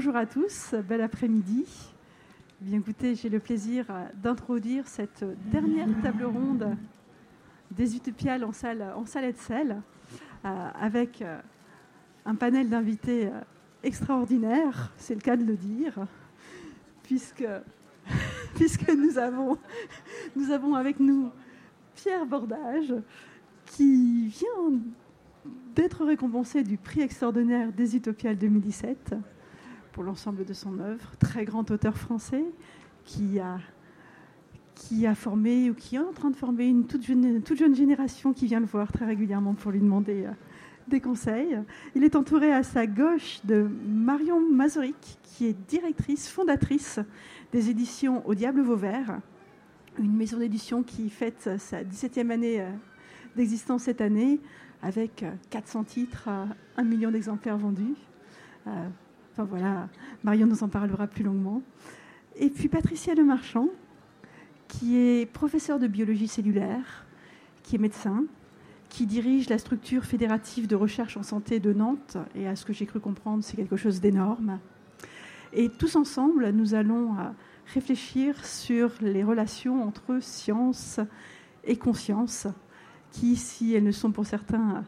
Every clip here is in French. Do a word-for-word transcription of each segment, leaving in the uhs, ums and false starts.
bonjour à tous, bel après-midi. Bien écoutez, j'ai le plaisir d'introduire cette dernière table ronde des Utopiales en salle, en salle Hetzel, euh, avec euh, un panel d'invités euh, extraordinaire, c'est le cas de le dire, puisque, puisque nous, avons, nous avons avec nous Pierre Bordage, qui vient d'être récompensé du prix extraordinaire des Utopiales deux mille dix-sept pour l'ensemble de son œuvre. Très grand auteur français qui a, qui a formé ou qui est en train de former une toute jeune, toute jeune génération qui vient le voir très régulièrement pour lui demander euh, des conseils. Il est entouré à sa gauche de Marion Mazuric, qui est directrice, fondatrice des éditions Au Diable Vauvert, une maison d'édition qui fête sa dix-septième année d'existence cette année, avec quatre cents titres, un million d'exemplaires vendus. Euh, enfin voilà, Marion nous en parlera plus longuement. Et puis Patricia Lemarchand, qui est professeure de biologie cellulaire, qui est médecin, qui dirige la structure fédérative de recherche en santé de Nantes, et à ce que j'ai cru comprendre, c'est quelque chose d'énorme. Et tous ensemble, nous allons réfléchir sur les relations entre science et conscience, qui, si elles ne sont pour certains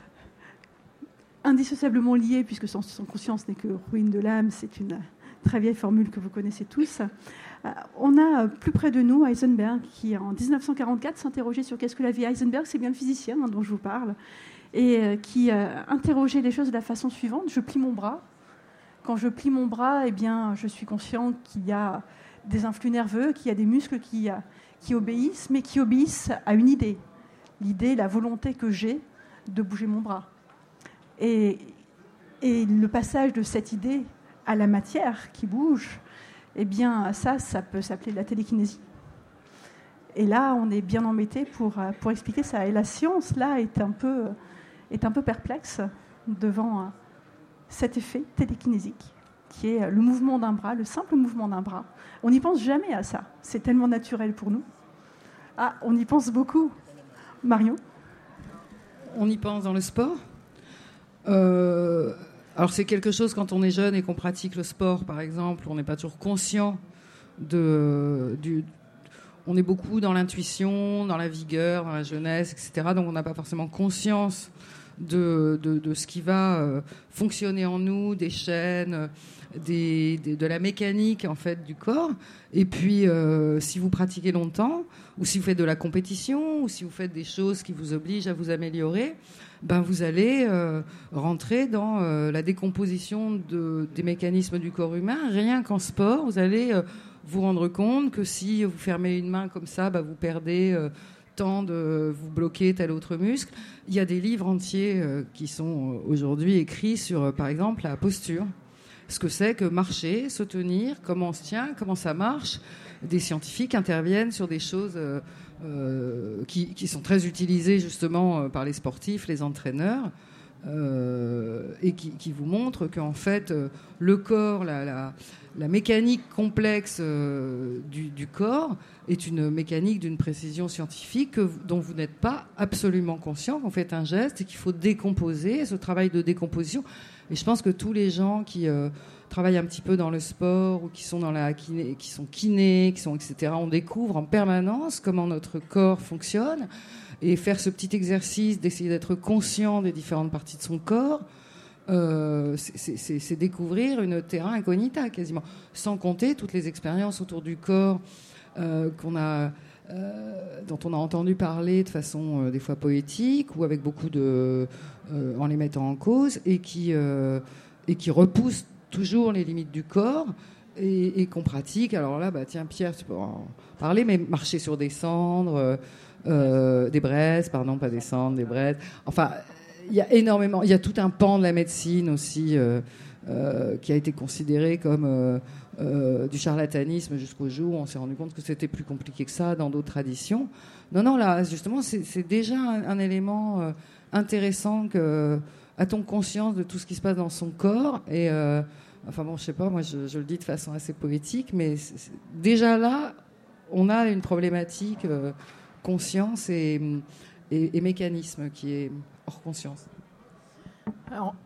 indissociablement liées, puisque sans, sans conscience n'est que ruine de l'âme, c'est une très vieille formule que vous connaissez tous. On a plus près de nous Heisenberg, qui en dix-neuf cent quarante-quatre s'interrogeait sur qu'est-ce que la vie. Heisenberg, c'est bien le physicien hein, dont je vous parle, et qui euh, interrogeait les choses de la façon suivante. Je plie mon bras. Quand je plie mon bras, eh bien, je suis conscient qu'il y a des influx nerveux, qu'il y a des muscles qui, qui obéissent, mais qui obéissent à une idée. L'idée, la volonté que j'ai de bouger mon bras. Et, et le passage de cette idée à la matière qui bouge, eh bien, ça, ça peut s'appeler la télékinésie. Et là, on est bien embêté pour, pour expliquer ça. Et la science, là, est un peu, est un peu perplexe devant cet effet télékinésique, qui est le mouvement d'un bras, le simple mouvement d'un bras. On n'y pense jamais à ça. C'est tellement naturel pour nous. Ah, on y pense beaucoup. Marion ? On y pense dans le sport. Euh, alors c'est quelque chose quand on est jeune et qu'on pratique le sport, par exemple, on n'est pas toujours conscient de... Du, on est beaucoup dans l'intuition, dans la vigueur, dans la jeunesse, et cetera. Donc on n'a pas forcément conscience de, de, de ce qui va euh, fonctionner en nous, des chaînes, des, des, de la mécanique en fait du corps. Et puis euh, si vous pratiquez longtemps, ou si vous faites de la compétition, ou si vous faites des choses qui vous obligent à vous améliorer, ben vous allez euh, rentrer dans euh, la décomposition de, des mécanismes du corps humain. Rien qu'en sport, vous allez euh, vous rendre compte que si vous fermez une main comme ça, ben vous perdez euh, tant de... vous bloquez tel autre muscle. Il y a des livres entiers euh, qui sont aujourd'hui écrits sur, euh, par exemple, la posture. Ce que c'est que marcher, se tenir, comment on se tient, comment ça marche. Des scientifiques interviennent sur des choses euh, euh, qui, qui sont très utilisées justement euh, par les sportifs, les entraîneurs, euh, et qui, qui vous montrent qu'en fait, euh, le corps, la, la, la mécanique complexe euh, du, du corps est une mécanique d'une précision scientifique que, dont vous n'êtes pas absolument conscient, qu'on fait un geste et qu'il faut décomposer, ce travail de décomposition. Et je pense que tous les gens qui euh, travaillent un petit peu dans le sport ou qui sont dans la kiné, qui sont kinés, qui sont et cetera, on découvre en permanence comment notre corps fonctionne, et faire ce petit exercice d'essayer d'être conscient des différentes parties de son corps, euh, c'est, c'est, c'est découvrir une terra incognita quasiment, sans compter toutes les expériences autour du corps euh, qu'on a. Euh, dont on a entendu parler de façon euh, des fois poétique ou avec beaucoup de euh, en les mettant en cause et qui euh, et qui repoussent toujours les limites du corps et, et qu'on pratique. Alors là, bah tiens Pierre, tu peux en parler, mais marcher sur des cendres, euh, euh, des braises, pardon, pas des cendres, des braises. Enfin, il y a énormément, il y a tout un pan de la médecine aussi euh, euh, qui a été considéré comme euh, Euh, du charlatanisme jusqu'au jour où on s'est rendu compte que c'était plus compliqué que ça dans d'autres traditions. Non, non, là, justement, c'est, c'est déjà un, un élément euh, intéressant que a-t-on conscience de tout ce qui se passe dans son corps et euh, enfin bon, je sais pas, moi je, je le dis de façon assez poétique, mais c'est, c'est, déjà là, on a une problématique euh, conscience et, et, et mécanisme qui est hors conscience. Alors,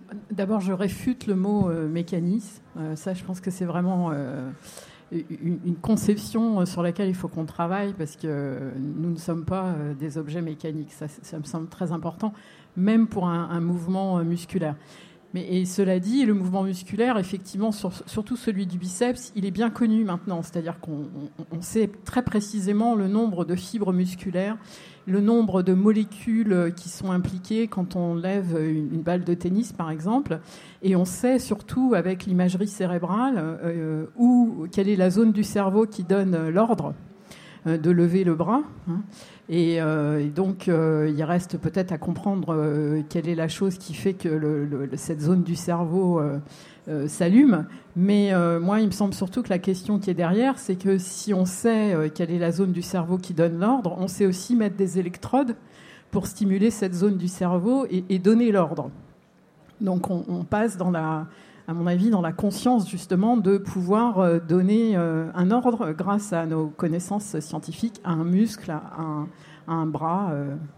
D'abord, je réfute le mot euh, mécanisme. Euh, ça, je pense que c'est vraiment euh, une, une conception sur laquelle il faut qu'on travaille, parce que nous ne sommes pas euh, des objets mécaniques. Ça, ça me semble très important, même pour un, un mouvement musculaire. Mais, et cela dit, le mouvement musculaire, effectivement, sur, surtout celui du biceps, il est bien connu maintenant. C'est-à-dire qu'on on, on sait très précisément le nombre de fibres musculaires, le nombre de molécules qui sont impliquées quand on lève une, une balle de tennis, par exemple. Et on sait surtout, avec l'imagerie cérébrale, euh, où, quelle est la zone du cerveau qui donne l'ordre euh, de lever le bras. Hein. Et, euh, et donc, euh, il reste peut-être à comprendre euh, quelle est la chose qui fait que le, le, cette zone du cerveau euh, euh, s'allume. Mais euh, moi, il me semble surtout que la question qui est derrière, c'est que si on sait euh, quelle est la zone du cerveau qui donne l'ordre, on sait aussi mettre des électrodes pour stimuler cette zone du cerveau et, et donner l'ordre. Donc, on, on passe dans la... à mon avis, dans la conscience, justement, de pouvoir donner un ordre grâce à nos connaissances scientifiques, à un muscle, à un, à un bras.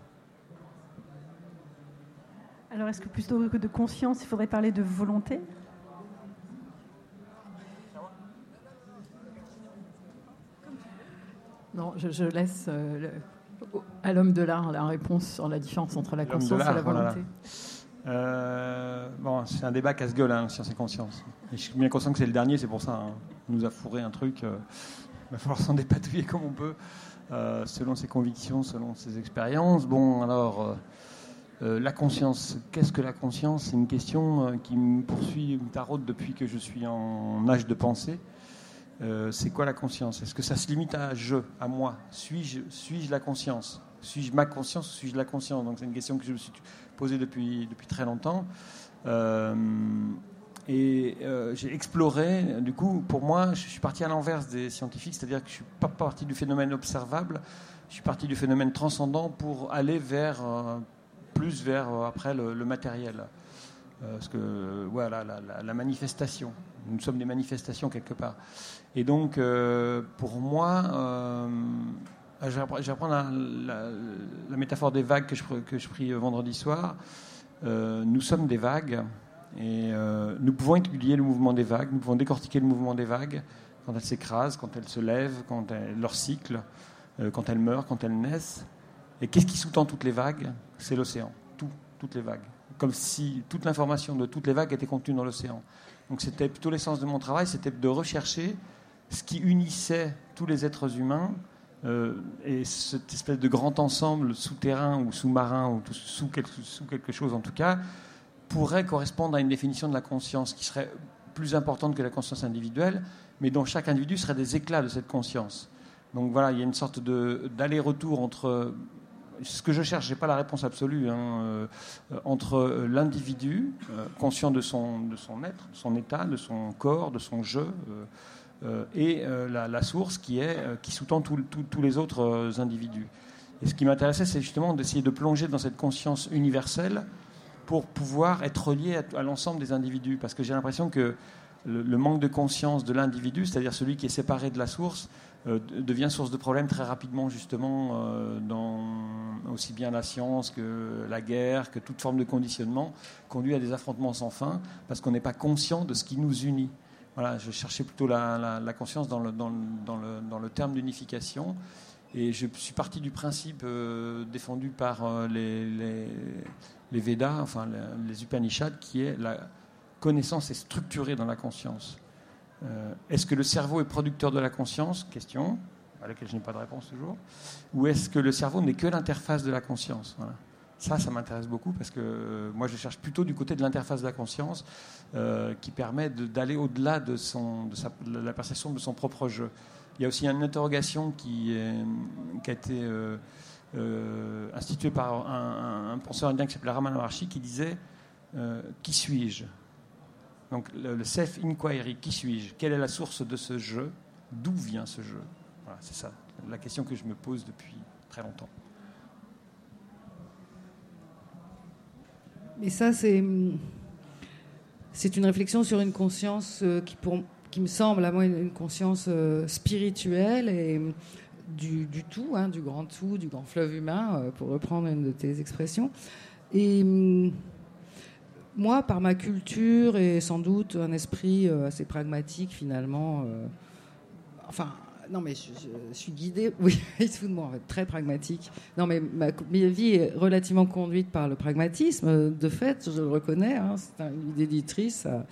Alors, est-ce que plutôt que de conscience, il faudrait parler de volonté ? Non, je, je laisse euh, le, à l'homme de l'art la réponse sur la différence entre la conscience et la volonté. Voilà. Euh, bon, c'est un débat casse-gueule, hein, science et conscience. Et je suis bien conscient que c'est le dernier, c'est pour ça. Hein. On nous a fourré un truc. Euh, il va falloir s'en dépatouiller comme on peut, euh, selon ses convictions, selon ses expériences. Bon, alors, euh, euh, la conscience. Qu'est-ce que la conscience ? C'est une question euh, qui me poursuit, me taraude depuis que je suis en âge de pensée. Euh, c'est quoi la conscience ? Est-ce que ça se limite à je, à moi ? Suis-je, suis-je la conscience ? Suis-je ma conscience ou suis-je la conscience ? Donc c'est une question que je me suis posée depuis, depuis très longtemps. Euh, et euh, j'ai exploré, du coup, pour moi, je suis parti à l'inverse des scientifiques, c'est-à-dire que je ne suis pas parti du phénomène observable, je suis parti du phénomène transcendant pour aller vers, euh, plus vers, euh, après, le, le matériel. Euh, parce que, voilà, la, la, la manifestation. Nous sommes des manifestations quelque part. Et donc, euh, pour moi... Euh, Je vais reprendre la, la, la métaphore des vagues que je, que je pris vendredi soir. Euh, nous sommes des vagues et euh, nous pouvons étudier le mouvement des vagues, nous pouvons décortiquer le mouvement des vagues quand elles s'écrasent, quand elles se lèvent, quand elles, leur cycle, euh, quand elles meurent, quand elles naissent. Et qu'est-ce qui sous-tend toutes les vagues ? C'est l'océan, tout, toutes les vagues. Comme si toute l'information de toutes les vagues était contenue dans l'océan. Donc c'était plutôt l'essence de mon travail, c'était de rechercher ce qui unissait tous les êtres humains. Euh, et cette espèce de grand ensemble souterrain ou sous-marin ou tout, sous, quelque, sous quelque chose en tout cas pourrait correspondre à une définition de la conscience qui serait plus importante que la conscience individuelle, mais dont chaque individu serait des éclats de cette conscience. Donc voilà, il y a une sorte de, d'aller-retour entre ce que je cherche, je n'ai pas la réponse absolue, hein, euh, entre l'individu euh, conscient de son, de son être, de son état, de son corps, de son jeu, euh, Euh, et euh, la, la source qui, est, euh, qui sous-tend tous les autres euh, individus. Et ce qui m'intéressait, c'est justement d'essayer de plonger dans cette conscience universelle pour pouvoir être relié à, à l'ensemble des individus. Parce que j'ai l'impression que le, le manque de conscience de l'individu, c'est-à-dire celui qui est séparé de la source, euh, devient source de problèmes très rapidement, justement, euh, dans aussi bien la science que la guerre, que toute forme de conditionnement, conduit à des affrontements sans fin, parce qu'on n'est pas conscient de ce qui nous unit. Voilà, je cherchais plutôt la, la, la conscience dans le, dans, le, dans, le, dans le terme d'unification. Et je suis parti du principe euh, défendu par euh, les, les, les Védas, enfin les, les Upanishads, qui est la connaissance est structurée dans la conscience. Euh, est-ce que le cerveau est producteur de la conscience ? Question, à laquelle je n'ai pas de réponse toujours. Ou est-ce que le cerveau n'est que l'interface de la conscience ? Voilà. Ça, ça m'intéresse beaucoup parce que euh, moi, je cherche plutôt du côté de l'interface de la conscience euh, qui permet de, d'aller au-delà de, son, de, sa, de la perception de son propre jeu. Il y a aussi une interrogation qui, est, qui a été euh, euh, instituée par un, un, un penseur indien qui s'appelait Ramana Maharshi qui disait euh, « Qui suis-je » Donc le, le self-inquiry, qui suis-je ? Quelle est la source de ce jeu ? D'où vient ce jeu ? Voilà, c'est ça, la question que je me pose depuis très longtemps. Mais ça, c'est, c'est une réflexion sur une conscience qui, pour, qui me semble à moi une conscience spirituelle et du, du tout, hein, du grand tout, du grand fleuve humain, pour reprendre une de tes expressions. Et moi, par ma culture et sans doute un esprit euh, assez pragmatique finalement, euh, enfin, non mais je, je, je suis guidée, oui, tout de moi, en fait, très pragmatique. Non mais ma, ma vie est relativement conduite par le pragmatisme, de fait, je le reconnais, hein, c'est une idée d'éditrice. Ça,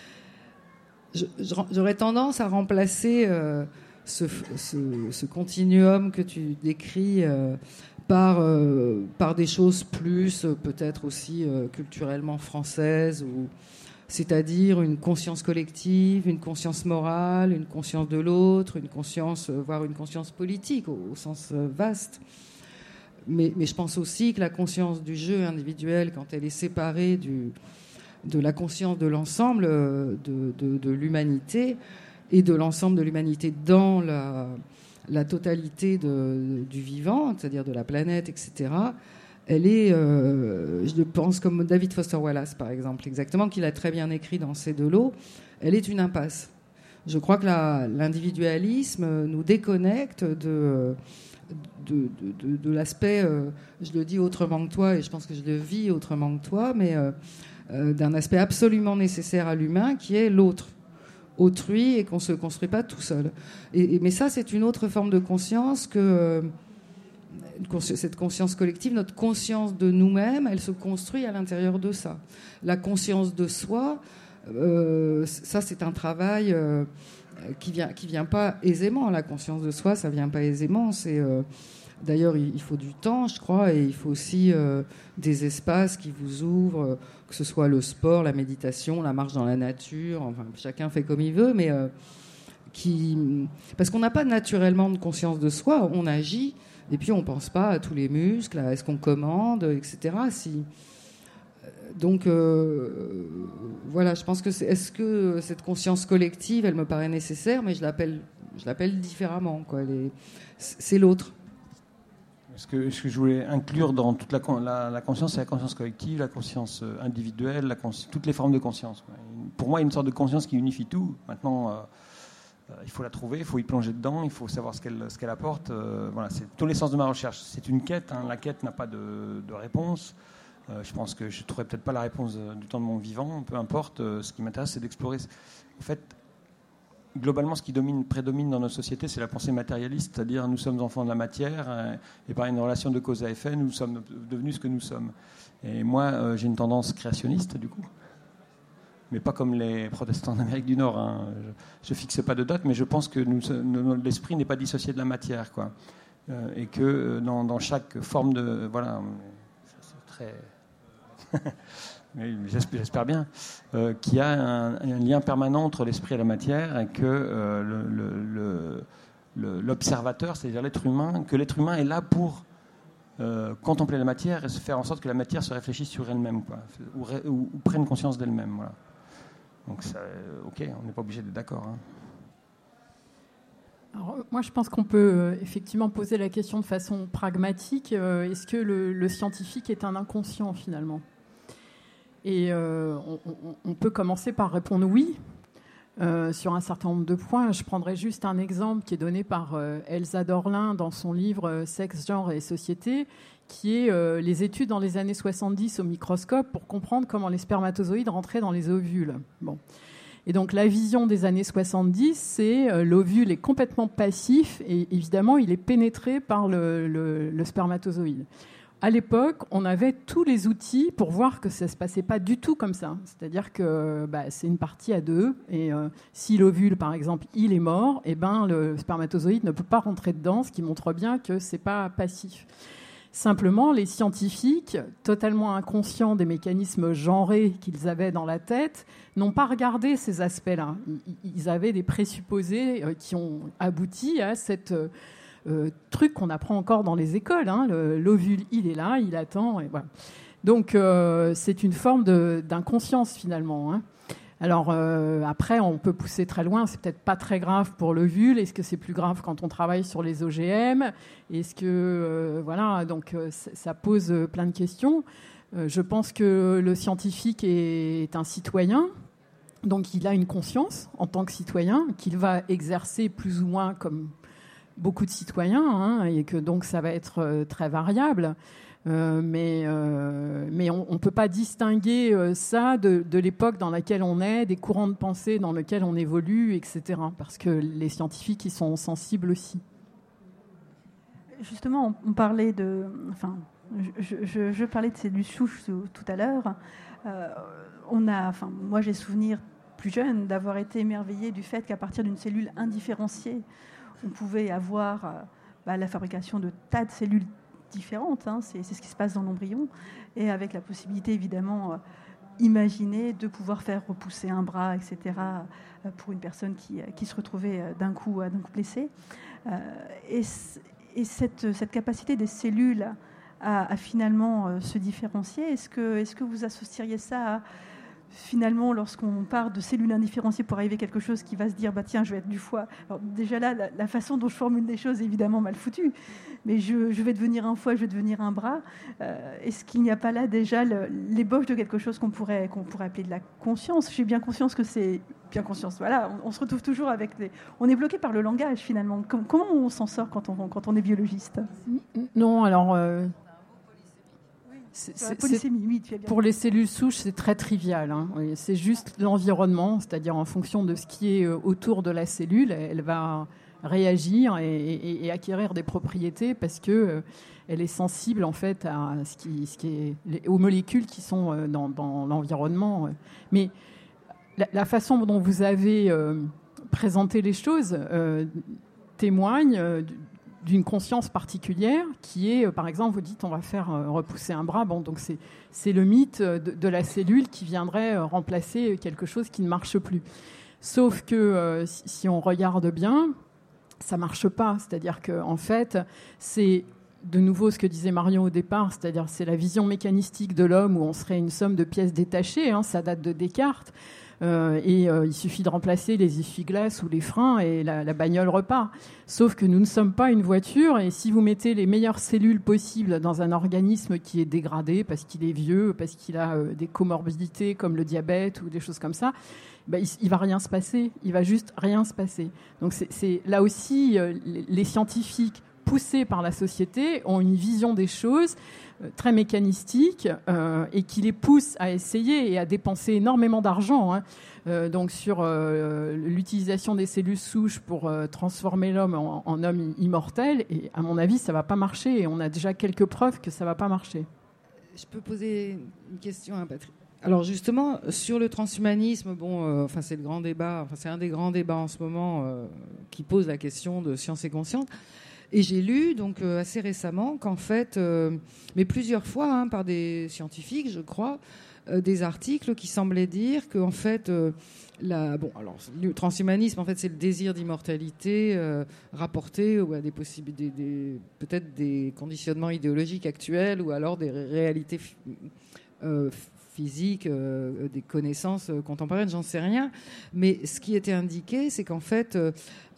je, j'aurais tendance à remplacer euh, ce, ce, ce continuum que tu décris euh, par, euh, par des choses plus euh, peut-être aussi euh, culturellement françaises, ou, c'est-à-dire une conscience collective, une conscience morale, une conscience de l'autre, une conscience, euh, voire une conscience politique au, au sens euh, vaste. Mais, mais je pense aussi que la conscience du jeu individuel, quand elle est séparée du, de la conscience de l'ensemble euh, de, de, de l'humanité, et de l'ensemble de l'humanité dans la... la totalité de, du vivant, c'est-à-dire de la planète, et cetera, elle est, euh, je pense, comme David Foster Wallace, par exemple, exactement, qu'il a très bien écrit dans C'est de l'eau, elle est une impasse. Je crois que la, l'individualisme nous déconnecte de, de, de, de, de l'aspect, euh, je le dis autrement que toi, et je pense que je le vis autrement que toi, mais euh, euh, d'un aspect absolument nécessaire à l'humain, qui est l'autre. Autrui, et qu'on ne se construit pas tout seul. Et, et, mais ça, c'est une autre forme de conscience que euh, cette conscience collective, notre conscience de nous-mêmes, elle se construit à l'intérieur de ça. La conscience de soi, euh, ça, c'est un travail euh, qui vient, qui vient pas aisément. La conscience de soi, ça vient pas aisément. C'est euh, d'ailleurs, il, il faut du temps, je crois, et il faut aussi euh, des espaces qui vous ouvrent. Que ce soit le sport, la méditation, la marche dans la nature, enfin, chacun fait comme il veut, mais euh, qui... parce qu'on n'a pas naturellement de conscience de soi, on agit, et puis on ne pense pas à tous les muscles, à est-ce qu'on commande, et cetera. Si... Donc, euh, voilà, je pense que c'est... Est-ce que cette conscience collective, elle me paraît nécessaire, mais je l'appelle, je l'appelle différemment, quoi. Elle est... C'est l'autre. Ce que, ce que je voulais inclure dans toute la, la, la conscience, c'est la conscience collective, la conscience individuelle, la consci... toutes les formes de conscience. Pour moi, il y a une sorte de conscience qui unifie tout. Maintenant, euh, euh, il faut la trouver, il faut y plonger dedans, il faut savoir ce qu'elle, ce qu'elle apporte. Euh, voilà, c'est tous les sens de ma recherche. C'est une quête, hein. La quête n'a pas de, de réponse. Euh, je pense que je ne trouverai peut-être pas la réponse du temps de mon vivant, peu importe. Euh, ce qui m'intéresse, c'est d'explorer. En fait, globalement, ce qui domine, prédomine dans notre société, c'est la pensée matérialiste, c'est-à-dire nous sommes enfants de la matière, euh, et par une relation de cause à effet, nous sommes devenus ce que nous sommes. Et moi, euh, j'ai une tendance créationniste, du coup, mais pas comme les protestants d'Amérique du Nord, hein. Je ne fixe pas de date, mais je pense que nous, nous, l'esprit n'est pas dissocié de la matière, quoi. Euh, et que dans, dans chaque forme de... Voilà, c'est très... J'espère bien euh, qu'il y a un, un lien permanent entre l'esprit et la matière, et que euh, le, le, le, l'observateur, c'est-à-dire l'être humain, que l'être humain est là pour euh, contempler la matière et se faire en sorte que la matière se réfléchisse sur elle-même, quoi, ou, ou, ou prenne conscience d'elle-même. Voilà. Donc, ça, ok, on n'est pas obligé d'être d'accord. Hein. Alors, moi, je pense qu'on peut euh, effectivement poser la question de façon pragmatique. Euh, est-ce que le, le scientifique est un inconscient, finalement ? Et euh, on, on, on peut commencer par répondre oui euh, sur un certain nombre de points. Je prendrai juste un exemple qui est donné par euh, Elsa Dorlin dans son livre euh, « Sexe, genre et société », qui est euh, les études dans les années soixante-dix au microscope pour comprendre comment les spermatozoïdes rentraient dans les ovules. Bon. Et donc la vision des années soixante-dix, c'est euh, l'ovule est complètement passif et évidemment il est pénétré par le, le, le spermatozoïde. À l'époque, on avait tous les outils pour voir que ça ne se passait pas du tout comme ça. C'est-à-dire que bah, c'est une partie à deux. Et euh, si l'ovule, par exemple, il est mort, eh ben, le spermatozoïde ne peut pas rentrer dedans, ce qui montre bien que ce n'est pas passif. Simplement, les scientifiques, totalement inconscients des mécanismes genrés qu'ils avaient dans la tête, n'ont pas regardé ces aspects-là. Ils avaient des présupposés qui ont abouti à cette... Euh, truc qu'on apprend encore dans les écoles, hein, le, l'ovule, il est là, il attend, et voilà. Donc euh, c'est une forme de, d'inconscience finalement. Hein. Alors euh, après, on peut pousser très loin. C'est peut-être pas très grave pour l'ovule. Est-ce que c'est plus grave quand on travaille sur les O G M ? Est-ce que euh, voilà, donc euh, ça pose plein de questions. Euh, je pense que le scientifique est, est un citoyen. Donc il a une conscience en tant que citoyen qu'il va exercer plus ou moins comme beaucoup de citoyens, hein, et que donc ça va être euh, très variable. Euh, mais, euh, mais on ne peut pas distinguer euh, ça de, de l'époque dans laquelle on est, des courants de pensée dans lesquels on évolue, et cetera. Parce que les scientifiques, ils sont sensibles aussi. Justement, on, on parlait de... Enfin, je, je, je parlais de cellules souches tout, tout à l'heure. Euh, on a, enfin, moi, j'ai souvenir plus jeune d'avoir été émerveillée du fait qu'à partir d'une cellule indifférenciée, on pouvait avoir euh, bah, la fabrication de tas de cellules différentes, hein, c'est, c'est ce qui se passe dans l'embryon, et avec la possibilité évidemment euh, imaginée de pouvoir faire repousser un bras, et cetera, euh, pour une personne qui, qui se retrouvait euh, d'un coup, euh, d'un coup blessée. Euh, et et cette, cette capacité des cellules à, à finalement euh, se différencier, est-ce que, est-ce que vous associeriez ça à finalement, lorsqu'on part de cellules indifférenciées pour arriver à quelque chose qui va se dire, bah tiens, je vais être du foie. Alors déjà là, la, la façon dont je formule les choses est évidemment mal foutue, mais je, je vais devenir un foie, je vais devenir un bras. Euh, est-ce qu'il n'y a pas là déjà le, l'ébauche de quelque chose qu'on pourrait, qu'on pourrait appeler de la conscience ? J'ai bien conscience que c'est... Bien conscience, voilà, on, on se retrouve toujours avec des... On est bloqué par le langage, finalement. Com- comment on s'en sort quand on, quand on est biologiste ? Non, alors... Euh... C'est, c'est, c'est, oui, tu as bien pour les cellules souches, c'est très trivial. Hein. C'est juste l'environnement, c'est-à-dire en fonction de ce qui est autour de la cellule, elle va réagir et, et, et acquérir des propriétés parce que euh, elle est sensible en fait à ce qui, ce qui est, aux molécules qui sont dans, dans l'environnement. Mais la, la façon dont vous avez euh, présenté les choses euh, témoigne euh, d'une conscience particulière qui est, par exemple, vous dites on va faire repousser un bras, bon, donc c'est, c'est le mythe de, de la cellule qui viendrait remplacer quelque chose qui ne marche plus. Sauf que euh, si, si on regarde bien, ça ne marche pas. C'est-à-dire qu'en en fait, c'est de nouveau ce que disait Marion au départ, c'est-à-dire c'est la vision mécanistique de l'homme où on serait une somme de pièces détachées, hein, ça date de Descartes. Euh, et euh, il suffit de remplacer les essuie-glaces ou les freins et la, la bagnole repart. Sauf que nous ne sommes pas une voiture et si vous mettez les meilleures cellules possibles dans un organisme qui est dégradé parce qu'il est vieux, parce qu'il a euh, des comorbidités comme le diabète ou des choses comme ça, ben, il ne va rien se passer. Il va juste rien se passer. Donc c'est, c'est là aussi euh, les, les scientifiques poussés par la société ont une vision des choses très mécanistique euh, et qui les pousse à essayer et à dépenser énormément d'argent hein, euh, donc sur euh, l'utilisation des cellules souches pour euh, transformer l'homme en, en homme immortel. Et à mon avis, ça ne va pas marcher et on a déjà quelques preuves que ça ne va pas marcher. Je peux poser une question à Patrick. Alors justement, sur le transhumanisme, bon, euh, enfin, c'est le grand débat, enfin, c'est un des grands débats en ce moment euh, qui pose la question de science et conscience. Et j'ai lu donc euh, assez récemment qu'en fait, euh, mais plusieurs fois hein, par des scientifiques, je crois, euh, des articles qui semblaient dire qu'en fait, euh, la, bon, alors le transhumanisme, en fait, c'est le désir d'immortalité euh, rapporté ou à des possibilités, des, des, peut-être des conditionnements idéologiques actuels ou alors des réalités euh, physiques, euh, des connaissances contemporaines, j'en sais rien. Mais ce qui était indiqué, c'est qu'en fait, euh,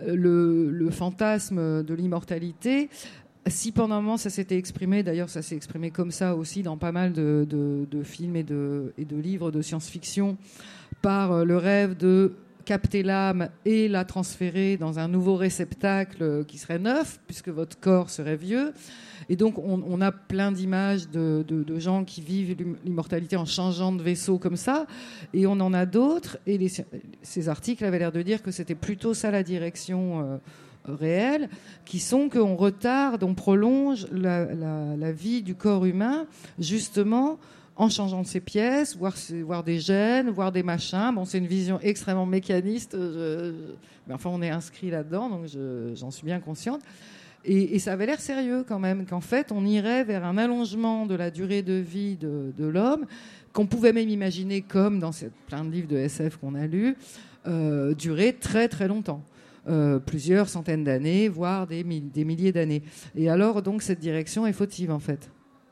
le, le fantasme de l'immortalité, si pendant un moment ça s'était exprimé, d'ailleurs ça s'est exprimé comme ça aussi dans pas mal de, de, de films et de, et de livres de science-fiction, par le rêve de capter l'âme et la transférer dans un nouveau réceptacle qui serait neuf, puisque votre corps serait vieux. Et donc, on, on a plein d'images de, de, de gens qui vivent l'immortalité en changeant de vaisseau comme ça. Et on en a d'autres. Et les, ces articles avaient l'air de dire que c'était plutôt ça la direction euh, réelle, qui sont qu'on retarde, on prolonge la, la, la vie du corps humain, justement, en changeant de ses pièces, voir, voir des gènes, voir des machins. Bon, c'est une vision extrêmement mécaniste. Je, je, mais enfin, on est inscrit là-dedans, donc je, j'en suis bien consciente. Et, et ça avait l'air sérieux quand même, qu'en fait, on irait vers un allongement de la durée de vie de, de l'homme, qu'on pouvait même imaginer, comme dans cette, plein de livres de S F qu'on a lus, euh, durer très très longtemps. Euh, plusieurs centaines d'années, voire des, des milliers d'années. Et alors, donc, cette direction est fautive, en fait.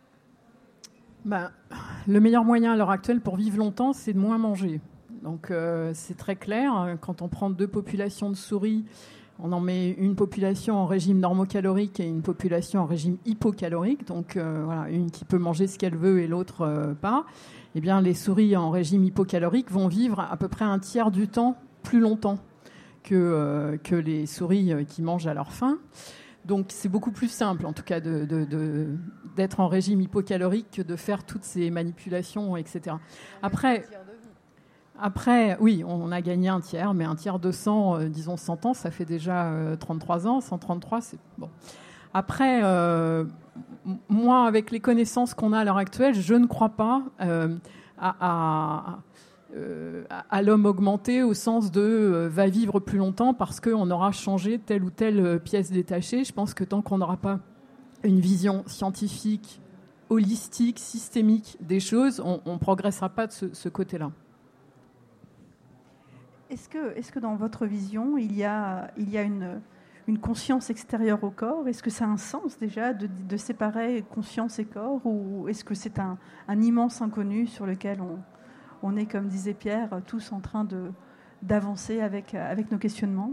Ben, le meilleur moyen à l'heure actuelle pour vivre longtemps, c'est de moins manger. Donc, euh, c'est très clair. Quand on prend deux populations de souris, on en met une population en régime normocalorique et une population en régime hypocalorique. Donc, euh, voilà, une qui peut manger ce qu'elle veut et l'autre euh, pas. Eh bien, les souris en régime hypocalorique vont vivre à peu près un tiers du temps plus longtemps que, euh, que les souris qui mangent à leur faim. Donc c'est beaucoup plus simple, en tout cas, de, de, de, d'être en régime hypocalorique que de faire toutes ces manipulations, et cetera. Après, après, oui, on a gagné un tiers, mais un tiers de cent, euh, disons cent ans, ça fait déjà euh, trente-trois ans. cent trente-trois, c'est bon. Après, euh, moi, avec les connaissances qu'on a à l'heure actuelle, je ne crois pas euh, à... à Euh, à l'homme augmenté au sens de euh, va vivre plus longtemps parce qu'on aura changé telle ou telle euh, pièce détachée. Je pense que tant qu'on n'aura pas une vision scientifique, holistique, systémique des choses, on ne progressera pas de ce, ce côté-là. Est-ce que, est-ce que dans votre vision, il y a, il y a une, une conscience extérieure au corps ? Est-ce que ça a un sens déjà de, de séparer conscience et corps, ou est-ce que c'est un, un immense inconnu sur lequel on... On est, comme disait Pierre, tous en train de, d'avancer avec, avec nos questionnements.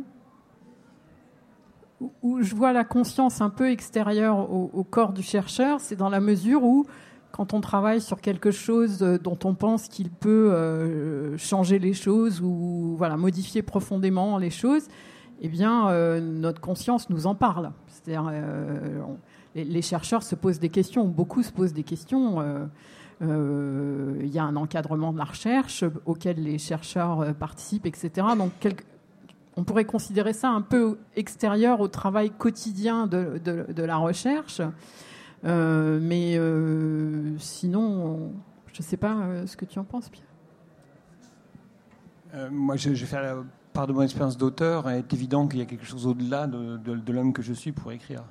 Où je vois la conscience un peu extérieure au, au corps du chercheur, c'est dans la mesure où, quand on travaille sur quelque chose dont on pense qu'il peut euh, changer les choses ou voilà, modifier profondément les choses, eh bien, euh, notre conscience nous en parle. C'est-à-dire, euh, on, les, les chercheurs se posent des questions, beaucoup se posent des questions. Euh, Il euh, y a un encadrement de la recherche auquel les chercheurs euh, participent, et cetera. Donc, quelque, on pourrait considérer ça un peu extérieur au travail quotidien de, de, de la recherche. Euh, mais euh, sinon, on, je ne sais pas euh, ce que tu en penses, Pierre. Euh, moi, je, je vais faire la part de mon expérience d'auteur. Il est évident qu'il y a quelque chose au-delà de, de, de l'homme que je suis pour écrire.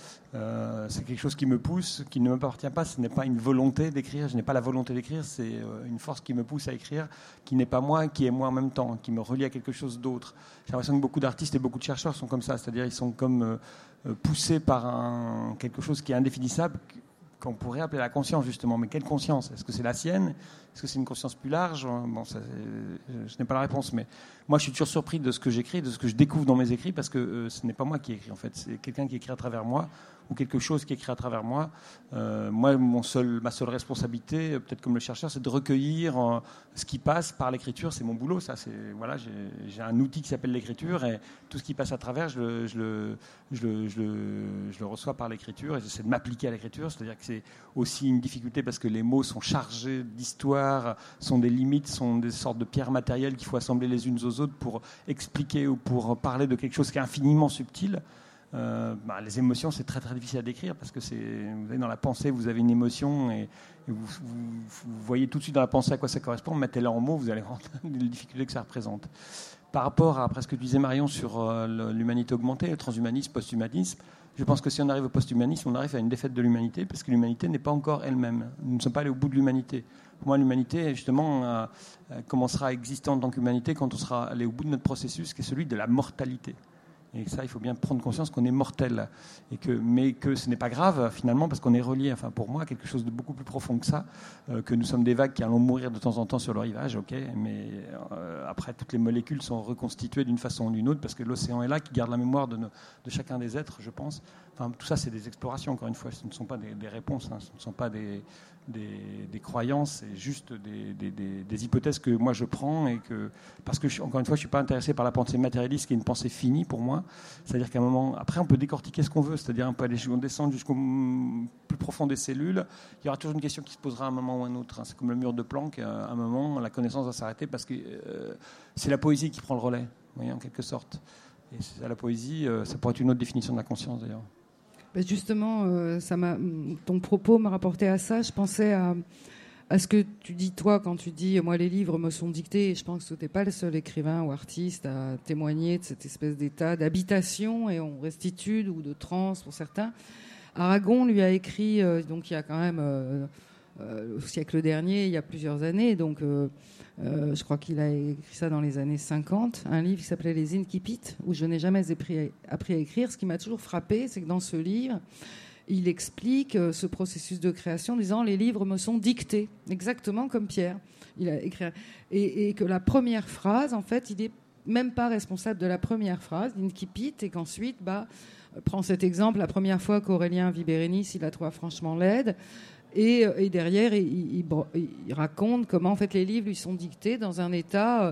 Euh, c'est quelque chose qui me pousse, qui ne m'appartient pas. Ce n'est pas une volonté d'écrire. Je n'ai pas la volonté d'écrire. C'est euh, une force qui me pousse à écrire, qui n'est pas moi, qui est moi en même temps, qui me relie à quelque chose d'autre. J'ai l'impression que beaucoup d'artistes et beaucoup de chercheurs sont comme ça. C'est-à-dire ils sont comme euh, poussés par un, quelque chose qui est indéfinissable, qu'on pourrait appeler la conscience, justement. Mais quelle conscience ? Est-ce que c'est la sienne ? Est-ce que c'est une conscience plus large ? Bon, ça, je n'ai pas la réponse, mais moi, je suis toujours surpris de ce que j'écris, de ce que je découvre dans mes écrits, parce que euh, ce n'est pas moi qui écris, en fait. C'est quelqu'un qui écrit à travers moi, ou quelque chose qui écrit à travers moi. Euh, moi, mon seul, ma seule responsabilité, peut-être comme le chercheur, c'est de recueillir euh, ce qui passe par l'écriture. C'est mon boulot, ça. C'est, voilà, j'ai, j'ai un outil qui s'appelle l'écriture, et tout ce qui passe à travers, je le, je le, je le, je le, je le reçois par l'écriture, et j'essaie de m'appliquer à l'écriture. C'est-à-dire que c'est aussi une difficulté parce que les mots sont chargés d'histoire, sont des limites, sont des sortes de pierres matérielles qu'il faut assembler les unes aux autres pour expliquer ou pour parler de quelque chose qui est infiniment subtil. Euh, bah, les émotions, c'est très très difficile à décrire parce que c'est, vous avez dans la pensée, vous avez une émotion et, et vous, vous, vous voyez tout de suite dans la pensée à quoi ça correspond. Mettez-la en mots, vous allez voir les difficultés que ça représente. Par rapport à ce que disait Marion sur euh, l'humanité augmentée, le transhumanisme, posthumanisme, je pense que si on arrive au posthumanisme, on arrive à une défaite de l'humanité parce que l'humanité n'est pas encore elle-même. Nous ne sommes pas allés au bout de l'humanité. Pour moi, l'humanité, justement, euh, commencera à exister en tant qu'humanité quand on sera allé au bout de notre processus, qui est celui de la mortalité. Et ça, il faut bien prendre conscience qu'on est mortel. Et que, mais que ce n'est pas grave, finalement, parce qu'on est relié, enfin, pour moi, à quelque chose de beaucoup plus profond que ça, euh, que nous sommes des vagues qui allons mourir de temps en temps sur le rivage, ok, mais euh, après, toutes les molécules sont reconstituées d'une façon ou d'une autre, parce que l'océan est là, qui garde la mémoire de, nos, de chacun des êtres, je pense. Enfin, tout ça, c'est des explorations, encore une fois. Ce ne sont pas des, des réponses, hein, ce ne sont pas des... Des, des croyances, c'est juste des, des, des, des hypothèses que moi je prends et que parce que je, encore une fois je suis pas intéressé par la pensée matérialiste qui est une pensée finie pour moi, c'est-à-dire qu'à un moment après on peut décortiquer ce qu'on veut, c'est-à-dire on peut aller on descend jusqu'au plus profond des cellules, il y aura toujours une question qui se posera à un moment ou à un autre, hein. C'est comme le mur de Planck, à un moment la connaissance va s'arrêter parce que euh, c'est la poésie qui prend le relais, vous voyez, en quelque sorte, et c'est la poésie, euh, ça pourrait être une autre définition de la conscience d'ailleurs. Justement, euh, ça m'a, ton propos m'a rapporté à ça. Je pensais à, à ce que tu dis, toi, quand tu dis « moi, les livres me sont dictés ». Et je pense que tu n'es pas le seul écrivain ou artiste à témoigner de cette espèce d'état d'habitation et on restitue, ou de transe pour certains. Aragon lui a écrit, euh, donc il y a quand même, euh, euh, au siècle dernier, il y a plusieurs années, donc... Euh, Euh, je crois qu'il a écrit ça dans les années cinquante, un livre qui s'appelait Les Incipit, où je n'ai jamais appris, appris à écrire. Ce qui m'a toujours frappé, c'est que dans ce livre, il explique euh, ce processus de création en disant « les livres me sont dictés », exactement comme Pierre. Il a écrit, et, et que la première phrase, en fait, il n'est même pas responsable de la première phrase, l'Incipit, et qu'ensuite, bah, prend cet exemple, la première fois qu'Aurélien vit Bérénice, il la trouve franchement laide. Et, et derrière, il, il, il raconte comment en fait les livres lui sont dictés dans un état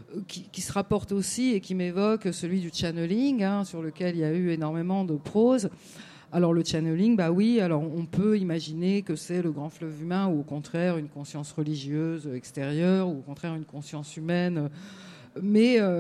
qui, qui se rapporte aussi et qui m'évoque celui du channeling, hein, sur lequel il y a eu énormément de prose. Alors le channeling, bah oui, alors on peut imaginer que c'est le grand fleuve humain ou au contraire une conscience religieuse extérieure ou au contraire une conscience humaine. Mais euh,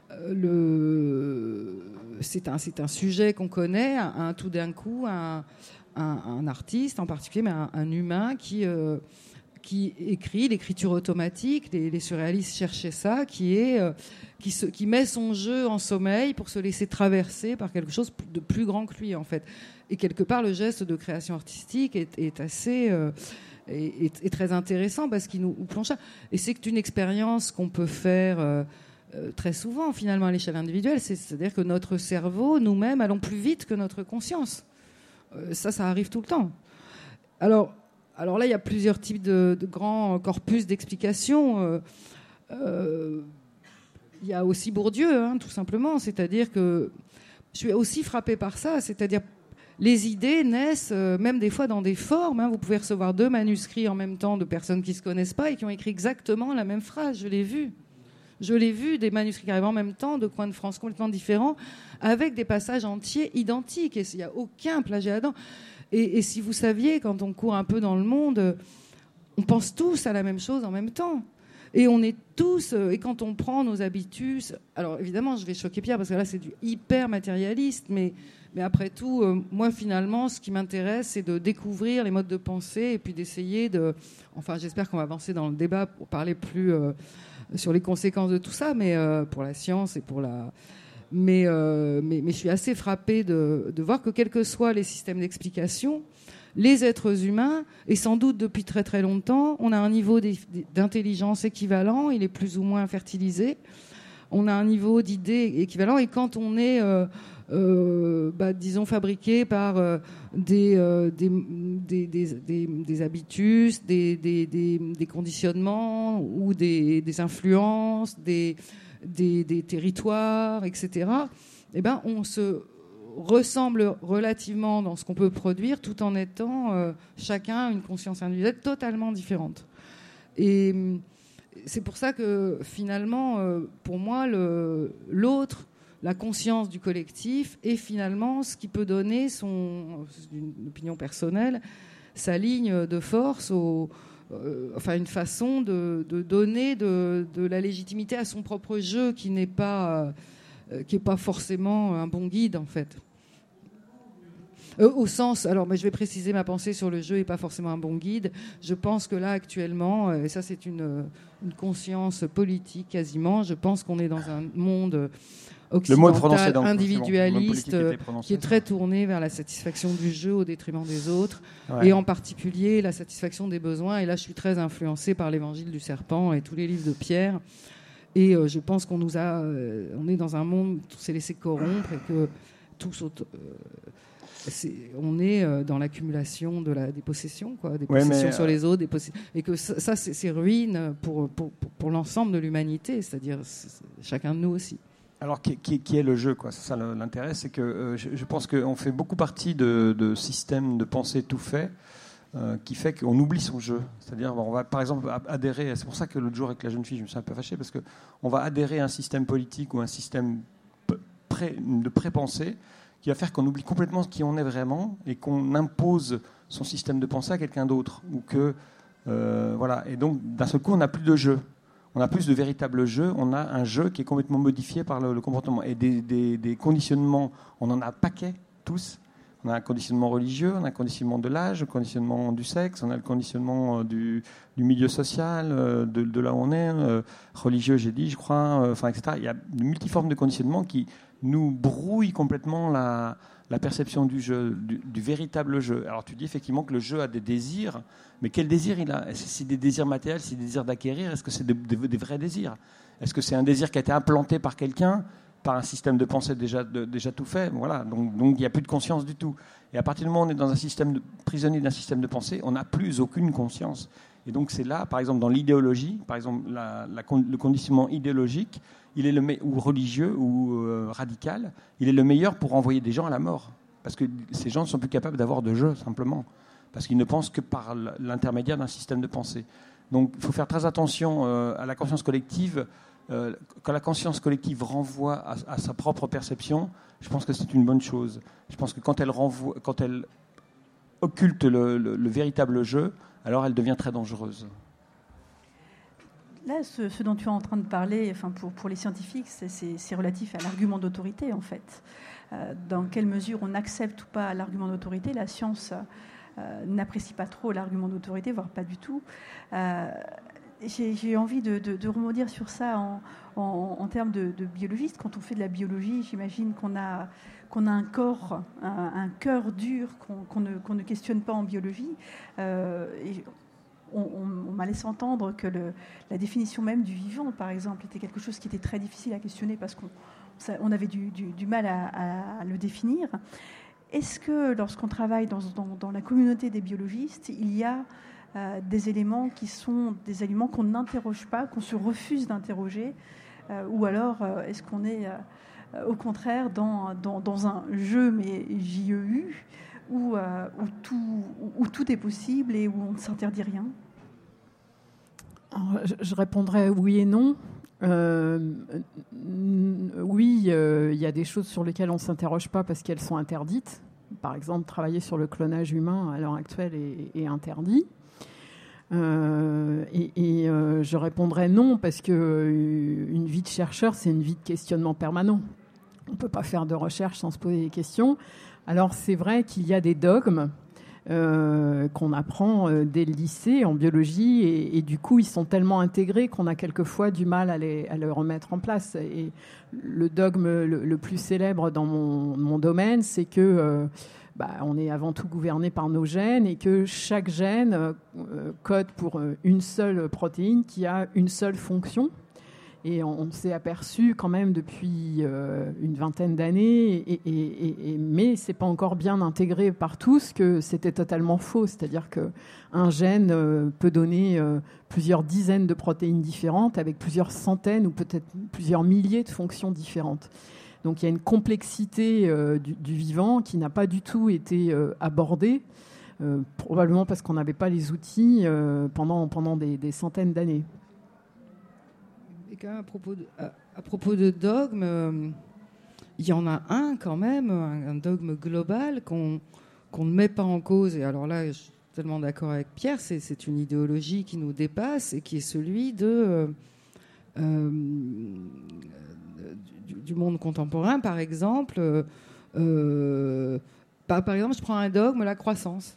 le, c'est, un, c'est un sujet qu'on connaît, un, un, tout d'un coup, un, un, un artiste en particulier, mais un, un humain qui, euh, qui écrit l'écriture automatique, les, les surréalistes cherchaient ça, qui, est, euh, qui, se, qui met son jeu en sommeil pour se laisser traverser par quelque chose de plus grand que lui, en fait. Et quelque part, le geste de création artistique est, est assez... Euh, est, est très intéressant parce qu'il nous plonge ça. Et c'est une expérience qu'on peut faire euh, euh, très souvent, finalement, à l'échelle individuelle. C'est, c'est-à-dire que notre cerveau, nous-mêmes, allons plus vite que notre conscience. Euh, ça, ça arrive tout le temps. Alors, alors là, il y a plusieurs types de, de grands corpus d'explications. Euh, euh, il y a aussi Bourdieu, hein, tout simplement. C'est-à-dire que je suis aussi frappée par ça. C'est-à-dire les idées naissent euh, même des fois dans des formes. Hein. Vous pouvez recevoir deux manuscrits en même temps de personnes qui ne se connaissent pas et qui ont écrit exactement la même phrase. Je l'ai vu. Je l'ai vu, des manuscrits qui arrivent en même temps, de coins de France complètement différents, avec des passages entiers identiques. Et il n'y a aucun plagiat là-dedans. Et, et si vous saviez, quand on court un peu dans le monde, on pense tous à la même chose en même temps. Et on est tous... Et quand on prend nos habitudes... Alors évidemment, je vais choquer Pierre, parce que là, c'est du hyper matérialiste, mais... Mais après tout, euh, moi, finalement, ce qui m'intéresse, c'est de découvrir les modes de pensée et puis d'essayer de... Enfin, j'espère qu'on va avancer dans le débat pour parler plus euh, sur les conséquences de tout ça, mais euh, pour la science et pour la... Mais, euh, mais, mais je suis assez frappée de, de voir que, quels que soient les systèmes d'explication, les êtres humains, et sans doute depuis très très longtemps, on a un niveau d'intelligence équivalent, il est plus ou moins fertilisé, on a un niveau d'idées équivalent, et quand on est... Euh, Euh, bah, disons fabriqués par euh, des, euh, des, des, des, des, des habitus, des, des, des, des conditionnements ou des, des influences, des, des, des territoires, et cetera. Eh ben, on se ressemble relativement dans ce qu'on peut produire tout en étant euh, chacun une conscience individuelle totalement différente. Et c'est pour ça que finalement, euh, pour moi, le, l'autre, la conscience du collectif est finalement ce qui peut donner son, une opinion personnelle, sa ligne de force, au, euh, enfin une façon de, de donner de, de la légitimité à son propre jeu qui n'est pas, euh, qui est pas forcément un bon guide en fait. Euh, au sens, alors mais je vais préciser ma pensée sur le jeu et pas forcément un bon guide. Je pense que là actuellement, et ça c'est une, une conscience politique quasiment, je pense qu'on est dans un monde occidental, donc, individualiste, bon, qui est très tourné vers la satisfaction du jeu au détriment des autres, ouais. Et en particulier la satisfaction des besoins. Et là, je suis très influencée par l'Évangile du serpent et tous les livres de Pierre. Et euh, je pense qu'on nous a, euh, on est dans un monde où tout s'est laissé corrompre et que tout saute. Euh, c'est, on est euh, dans l'accumulation de la, des possessions, quoi, des ouais, possessions mais, sur les autres, des poss- et que ça, ça c'est, c'est ruine pour, pour, pour, pour l'ensemble de l'humanité, c'est-à-dire c'est, c'est chacun de nous aussi. Alors, qui, qui, qui est le jeu, quoi ? C'est ça l'intérêt, c'est que euh, je, je pense qu'on fait beaucoup partie de, de systèmes de pensée tout faits euh, qui fait qu'on oublie son jeu. C'est-à-dire, on va par exemple adhérer, c'est pour ça que l'autre jour avec la jeune fille, je me suis un peu fâché, parce qu'on va adhérer à un système politique ou un système pré, de pré-pensée qui va faire qu'on oublie complètement qui on est vraiment et qu'on impose son système de pensée à quelqu'un d'autre. Ou que, euh, voilà. Et donc, d'un seul coup, on n'a plus de jeu. On a plus de véritables jeux, on a un jeu qui est complètement modifié par le, le comportement. Et des, des, des conditionnements, on en a un paquet, tous. On a un conditionnement religieux, on a un conditionnement de l'âge, un conditionnement du sexe, on a le conditionnement du, du milieu social, de, de là où on est, euh, religieux, j'ai dit, je crois, euh, enfin, et cetera. Il y a de multiformes de conditionnements qui nous brouillent complètement la, la perception du jeu, du, du véritable jeu. Alors tu dis effectivement que le jeu a des désirs, mais quel désir il a ? Est-ce que c'est des désirs matériels, c'est des désirs d'acquérir ? Est-ce que c'est des, des, des vrais désirs ? Est-ce que c'est un désir qui a été implanté par quelqu'un, par un système de pensée déjà, de, déjà tout fait ? Voilà, donc il n'y a plus de conscience du tout. Et à partir du moment où on est dans un système de, prisonnier d'un système de pensée, on n'a plus aucune conscience. Et donc c'est là, par exemple, dans l'idéologie, par exemple, la, la, le conditionnement idéologique, il est le me- ou religieux ou euh, radical, il est le meilleur pour envoyer des gens à la mort. Parce que ces gens ne sont plus capables d'avoir de jeu, simplement. Parce qu'ils ne pensent que par l'intermédiaire d'un système de pensée. Donc il faut faire très attention euh, à la conscience collective. euh, quand la conscience collective renvoie à, à sa propre perception, je pense que c'est une bonne chose. Je pense que quand elle, renvoie, quand elle occulte le, le, le véritable jeu, alors elle devient très dangereuse. Là, ce, ce dont tu es en train de parler, enfin pour, pour les scientifiques, c'est, c'est, c'est relatif à l'argument d'autorité, en fait. Euh, dans quelle mesure on accepte ou pas l'argument d'autorité, la science euh, n'apprécie pas trop l'argument d'autorité, voire pas du tout. Euh, j'ai, j'ai envie de, de, de rebondir sur ça en, en, en termes de, de biologiste. Quand on fait de la biologie, j'imagine qu'on a, qu'on a un corps, un, un cœur dur qu'on, qu'on, ne, qu'on ne questionne pas en biologie. Euh, et on, on, on m'a laissé entendre que le, la définition même du vivant, par exemple, était quelque chose qui était très difficile à questionner parce qu'on ça, on avait du, du, du mal à, à, à le définir. Est-ce que lorsqu'on travaille dans, dans, dans la communauté des biologistes, il y a euh, des éléments qui sont des éléments qu'on n'interroge pas, qu'on se refuse d'interroger, euh, ou alors euh, est-ce qu'on est euh, au contraire dans, dans, dans un jeu, mais J E U, où, euh, où, tout, où, où tout est possible et où on ne s'interdit rien? Alors, je, je répondrais oui et non. Euh, oui, il euh, y a des choses sur lesquelles on ne s'interroge pas parce qu'elles sont interdites. Par exemple, travailler sur le clonage humain à l'heure actuelle est, est interdit. Euh, et et euh, je répondrais non parce que euh, une vie de chercheur, c'est une vie de questionnement permanent. On ne peut pas faire de recherche sans se poser des questions. Alors c'est vrai qu'il y a des dogmes Euh, qu'on apprend euh, dès le lycée en biologie et, et du coup ils sont tellement intégrés qu'on a quelquefois du mal à les, à les remettre en place. Et le dogme le, le plus célèbre dans mon, mon domaine, c'est que euh, bah, on est avant tout gouverné par nos gènes et que chaque gène euh, code pour une seule protéine qui a une seule fonction. Et on, on s'est aperçu quand même depuis euh, une vingtaine d'années, et, et, et, et, mais ce n'est pas encore bien intégré par tous, que c'était totalement faux. C'est-à-dire qu'un gène euh, peut donner euh, plusieurs dizaines de protéines différentes avec plusieurs centaines ou peut-être plusieurs milliers de fonctions différentes. Donc il y a une complexité euh, du, du vivant qui n'a pas du tout été euh, abordée, euh, probablement parce qu'on n'avait pas les outils euh, pendant, pendant des, des centaines d'années. À propos de, à, à propos de dogme, euh, il y en a un quand même, un, un dogme global qu'on, qu'on ne met pas en cause. Et alors là, je suis tellement d'accord avec Pierre, c'est, c'est une idéologie qui nous dépasse et qui est celui de, euh, euh, du, du monde contemporain, par exemple. Euh, par, par exemple, je prends un dogme, la croissance.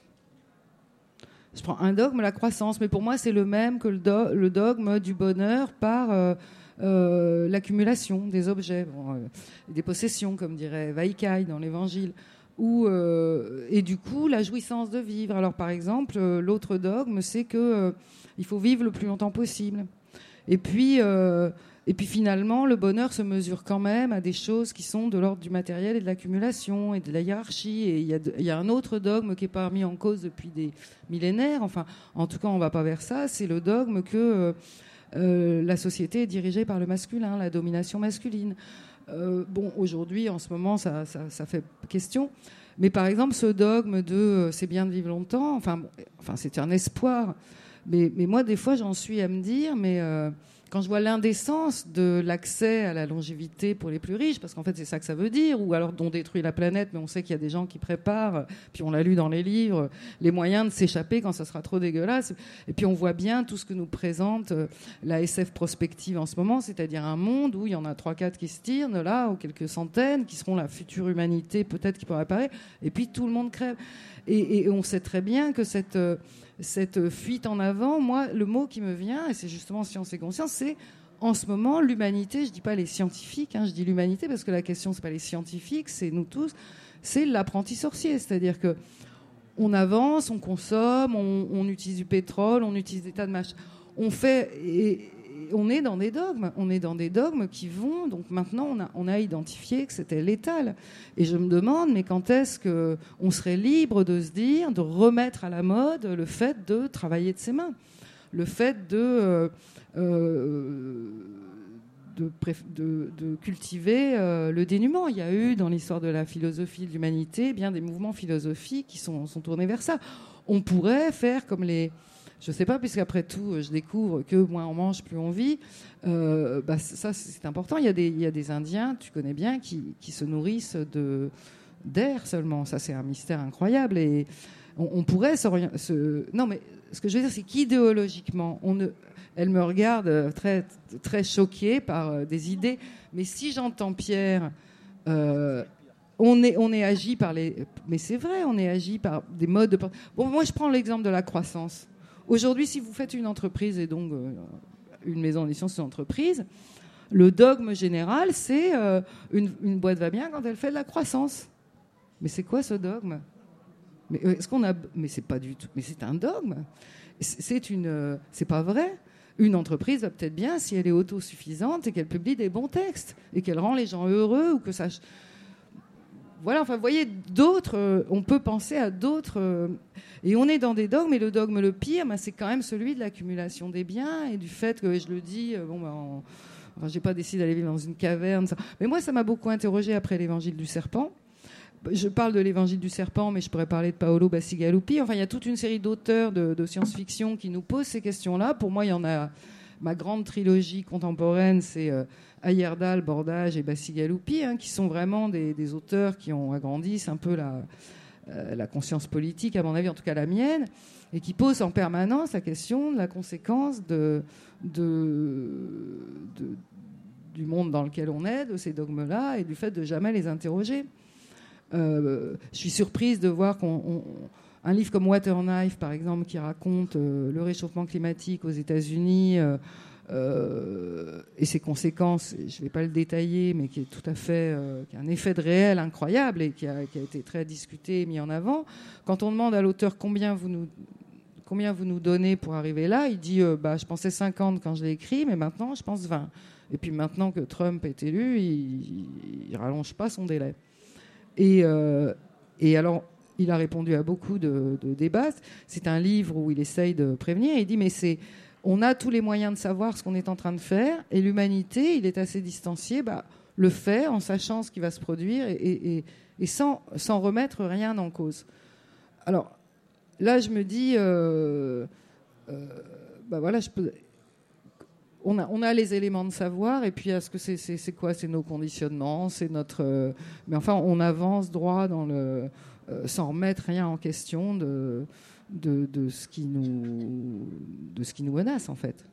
Je prends un dogme, la croissance, mais pour moi, c'est le même que le, do- le dogme du bonheur par euh, euh, l'accumulation des objets, bon, euh, des possessions, comme dirait Vaikai dans l'Évangile, ou, euh, et du coup, la jouissance de vivre. Alors, par exemple, euh, l'autre dogme, c'est qu'il euh, faut vivre le plus longtemps possible. Et puis... Euh, Et puis finalement, le bonheur se mesure quand même à des choses qui sont de l'ordre du matériel et de l'accumulation et de la hiérarchie. Et il y a, de, il y a un autre dogme qui est pas mis en cause depuis des millénaires. Enfin, en tout cas, on ne va pas vers ça. C'est le dogme que euh, euh, la société est dirigée par le masculin, la domination masculine. Euh, bon, aujourd'hui, en ce moment, ça, ça, ça fait question. Mais par exemple, ce dogme de euh, c'est bien de vivre longtemps, enfin, bon, enfin c'est un espoir. Mais, mais moi, des fois, j'en suis à me dire, mais... Euh, quand je vois l'indécence de l'accès à la longévité pour les plus riches, parce qu'en fait c'est ça que ça veut dire, ou alors on détruit la planète, mais on sait qu'il y a des gens qui préparent, puis on l'a lu dans les livres, les moyens de s'échapper quand ça sera trop dégueulasse. Et puis on voit bien tout ce que nous présente la S F prospective en ce moment, c'est-à-dire un monde où il y en a trois quatre qui se tirent, là, ou quelques centaines, qui seront la future humanité peut-être qui pourra apparaître, et puis tout le monde crève. Et, et on sait très bien que cette... cette fuite en avant, moi, le mot qui me vient, et c'est justement science et conscience, c'est en ce moment l'humanité, je ne dis pas les scientifiques, hein, je dis l'humanité parce que la question, ce n'est pas les scientifiques, c'est nous tous, c'est l'apprenti sorcier. C'est-à-dire qu'on avance, on consomme, on, on utilise du pétrole, on utilise des tas de machins. On fait... Et, on est dans des dogmes, on est dans des dogmes qui vont, donc maintenant on a, on a identifié que c'était létal. Et je me demande, mais quand est-ce qu'on serait libre de se dire, de remettre à la mode le fait de travailler de ses mains, le fait de, euh, euh, de, de, de cultiver euh, le dénuement. Il y a eu dans l'histoire de la philosophie de l'humanité bien des mouvements philosophiques qui sont, sont tournés vers ça. On pourrait faire comme les... je ne sais pas, puisqu'après tout, je découvre que moins on mange, plus on vit. Euh, bah, ça, c'est important. Il y a des, il y a des Indiens, tu connais bien, qui, qui se nourrissent de, d'air seulement. Ça, c'est un mystère incroyable. Et on, on pourrait se... Non, mais ce que je veux dire, c'est qu'idéologiquement, on ne... elle me regarde très, très choquée par des idées. Mais si j'entends Pierre... Euh, On est, on est agi par les... Mais c'est vrai, on est agi par des modes de... Bon, moi, je prends l'exemple de la croissance. Aujourd'hui, si vous faites une entreprise, et donc euh, une maison d'édition, c'est une entreprise, le dogme général, c'est euh, une, une boîte va bien quand elle fait de la croissance. Mais c'est quoi ce dogme ? Mais est-ce qu'on a... Mais c'est pas du tout... Mais c'est un dogme. C'est une... Euh, c'est pas vrai. Une entreprise va peut-être bien si elle est autosuffisante et qu'elle publie des bons textes et qu'elle rend les gens heureux ou que ça... Voilà, enfin, vous voyez, d'autres, euh, on peut penser à d'autres, euh, et on est dans des dogmes, et le dogme le pire, ben, c'est quand même celui de l'accumulation des biens, et du fait que, je le dis, euh, bon, ben, on, enfin, j'ai pas décidé d'aller vivre dans une caverne, ça. Mais moi, ça m'a beaucoup interrogé après l'évangile du serpent. Je parle de l'évangile du serpent, mais je pourrais parler de Paolo Bacigalupi. Enfin, il y a toute une série d'auteurs de, de science-fiction qui nous posent ces questions-là. Pour moi, il y en a... Ma grande trilogie contemporaine, c'est euh, Heyerdahl, Bordage et Bacigalupi, hein, qui sont vraiment des, des auteurs qui ont agrandi un peu la, euh, la conscience politique, à mon avis, en tout cas la mienne, et qui posent en permanence la question de la conséquence de, de, de, du monde dans lequel on est, de ces dogmes-là, et du fait de jamais les interroger. Euh, je suis surprise de voir qu'on... On, un livre comme Water Knife, par exemple, qui raconte euh, le réchauffement climatique aux États-Unis euh, euh, et ses conséquences, je ne vais pas le détailler, mais qui est tout à fait, euh, qui a un effet de réel incroyable et qui a, qui a été très discuté et mis en avant. Quand on demande à l'auteur combien vous nous, combien vous nous donnez pour arriver là, il dit euh, bah, je pensais cinquante quand je l'ai écrit, mais maintenant je pense vingt. Et puis maintenant que Trump est élu, il ne rallonge pas son délai. Et, euh, et alors... Il a répondu à beaucoup de, de débats. C'est un livre où il essaye de prévenir. Il dit, mais c'est, on a tous les moyens de savoir ce qu'on est en train de faire. Et l'humanité, il est assez distancié, bah, le fait en sachant ce qui va se produire et, et, et sans, sans remettre rien en cause. Alors, là, je me dis, euh, euh, bah voilà, je peux... On a, on a les éléments de savoir, et puis est-ce que c'est, c'est, c'est quoi ? C'est nos conditionnements, c'est notre... Euh, mais enfin, on avance droit dans le... Euh, sans remettre rien en question de, de, de, ce qui nous, de ce qui nous menace, en fait.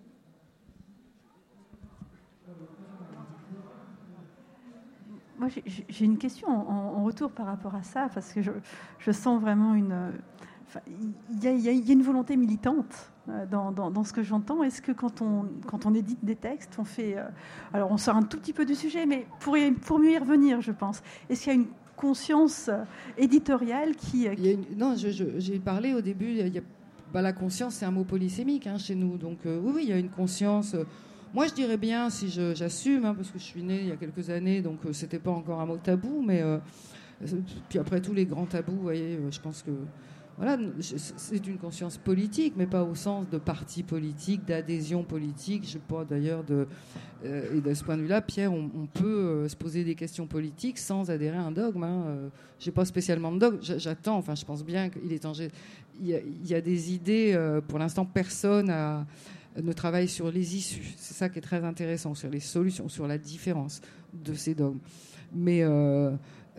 Moi, j'ai, j'ai une question en, en retour par rapport à ça, parce que je, je sens vraiment une... Enfin, il y, y, y a une volonté militante dans, dans, dans ce que j'entends. Est-ce que quand on, quand on édite des textes, on fait... Euh, alors, on sort un tout petit peu du sujet, mais pour, y, pour mieux y revenir, je pense. Est-ce qu'il y a une conscience éditoriale qui... Il y a une, non, je, je, j'ai parlé au début, il y a, bah, la conscience, c'est un mot polysémique hein, chez nous. Donc euh, oui, oui, il y a une conscience... Euh, moi, je dirais bien, si je, j'assume, hein, parce que je suis née il y a quelques années, donc euh, c'était pas encore un mot tabou, mais... Euh, puis après tous les grands tabous, vous voyez, euh, je pense que... Voilà, c'est une conscience politique, mais pas au sens de parti politique, d'adhésion politique. Je sais pas d'ailleurs de euh, et de ce point de vue-là, Pierre, on, on peut euh, se poser des questions politiques sans adhérer à un dogme. Hein. Euh, j'ai pas spécialement de dogme. J'attends. Enfin, je pense bien qu'il est en. Il y a, il y a des idées. Euh, pour l'instant, personne a, ne travaille sur les issues. C'est ça qui est très intéressant, sur les solutions, sur la différence de ces dogmes. Mais euh,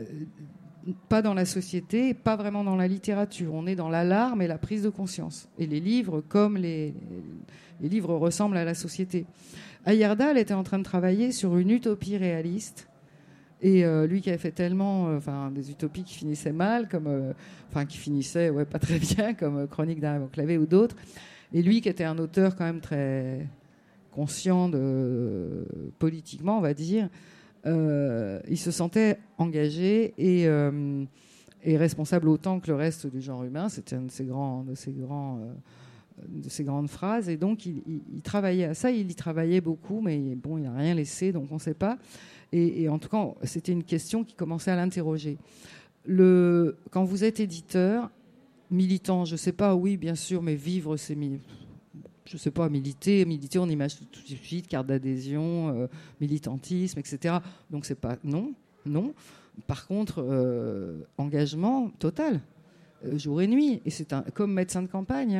pas dans la société, pas vraiment dans la littérature. On est dans l'alarme et la prise de conscience. Et les livres, comme les, les livres ressemblent à la société. Heyerdahl était en train de travailler sur une utopie réaliste. Et euh, lui qui avait fait tellement, euh, enfin, des utopies qui finissaient mal, comme, euh, enfin, qui finissaient, ouais, pas très bien, comme euh, Chronique d'un enclavé ou d'autres. Et lui qui était un auteur quand même très conscient de, euh, politiquement, on va dire. Euh, il se sentait engagé et, euh, et responsable autant que le reste du genre humain. C'était un de ses grands, de ses grands, euh, de ses grandes phrases. Et donc il, il, il travaillait à ça. Il y travaillait beaucoup, mais bon, il n'a rien laissé, donc on ne sait pas. Et, et en tout cas, c'était une question qui commençait à l'interroger. Le, quand vous êtes éditeur, militant, je ne sais pas, oui, bien sûr, mais vivre, c'est mi- je ne sais pas, militer, militer, on imagine tout de suite, carte d'adhésion, euh, militantisme, et cetera. Donc, c'est pas... Non, non. Par contre, euh, engagement total, euh, jour et nuit. Et c'est un, comme médecin de campagne, hein.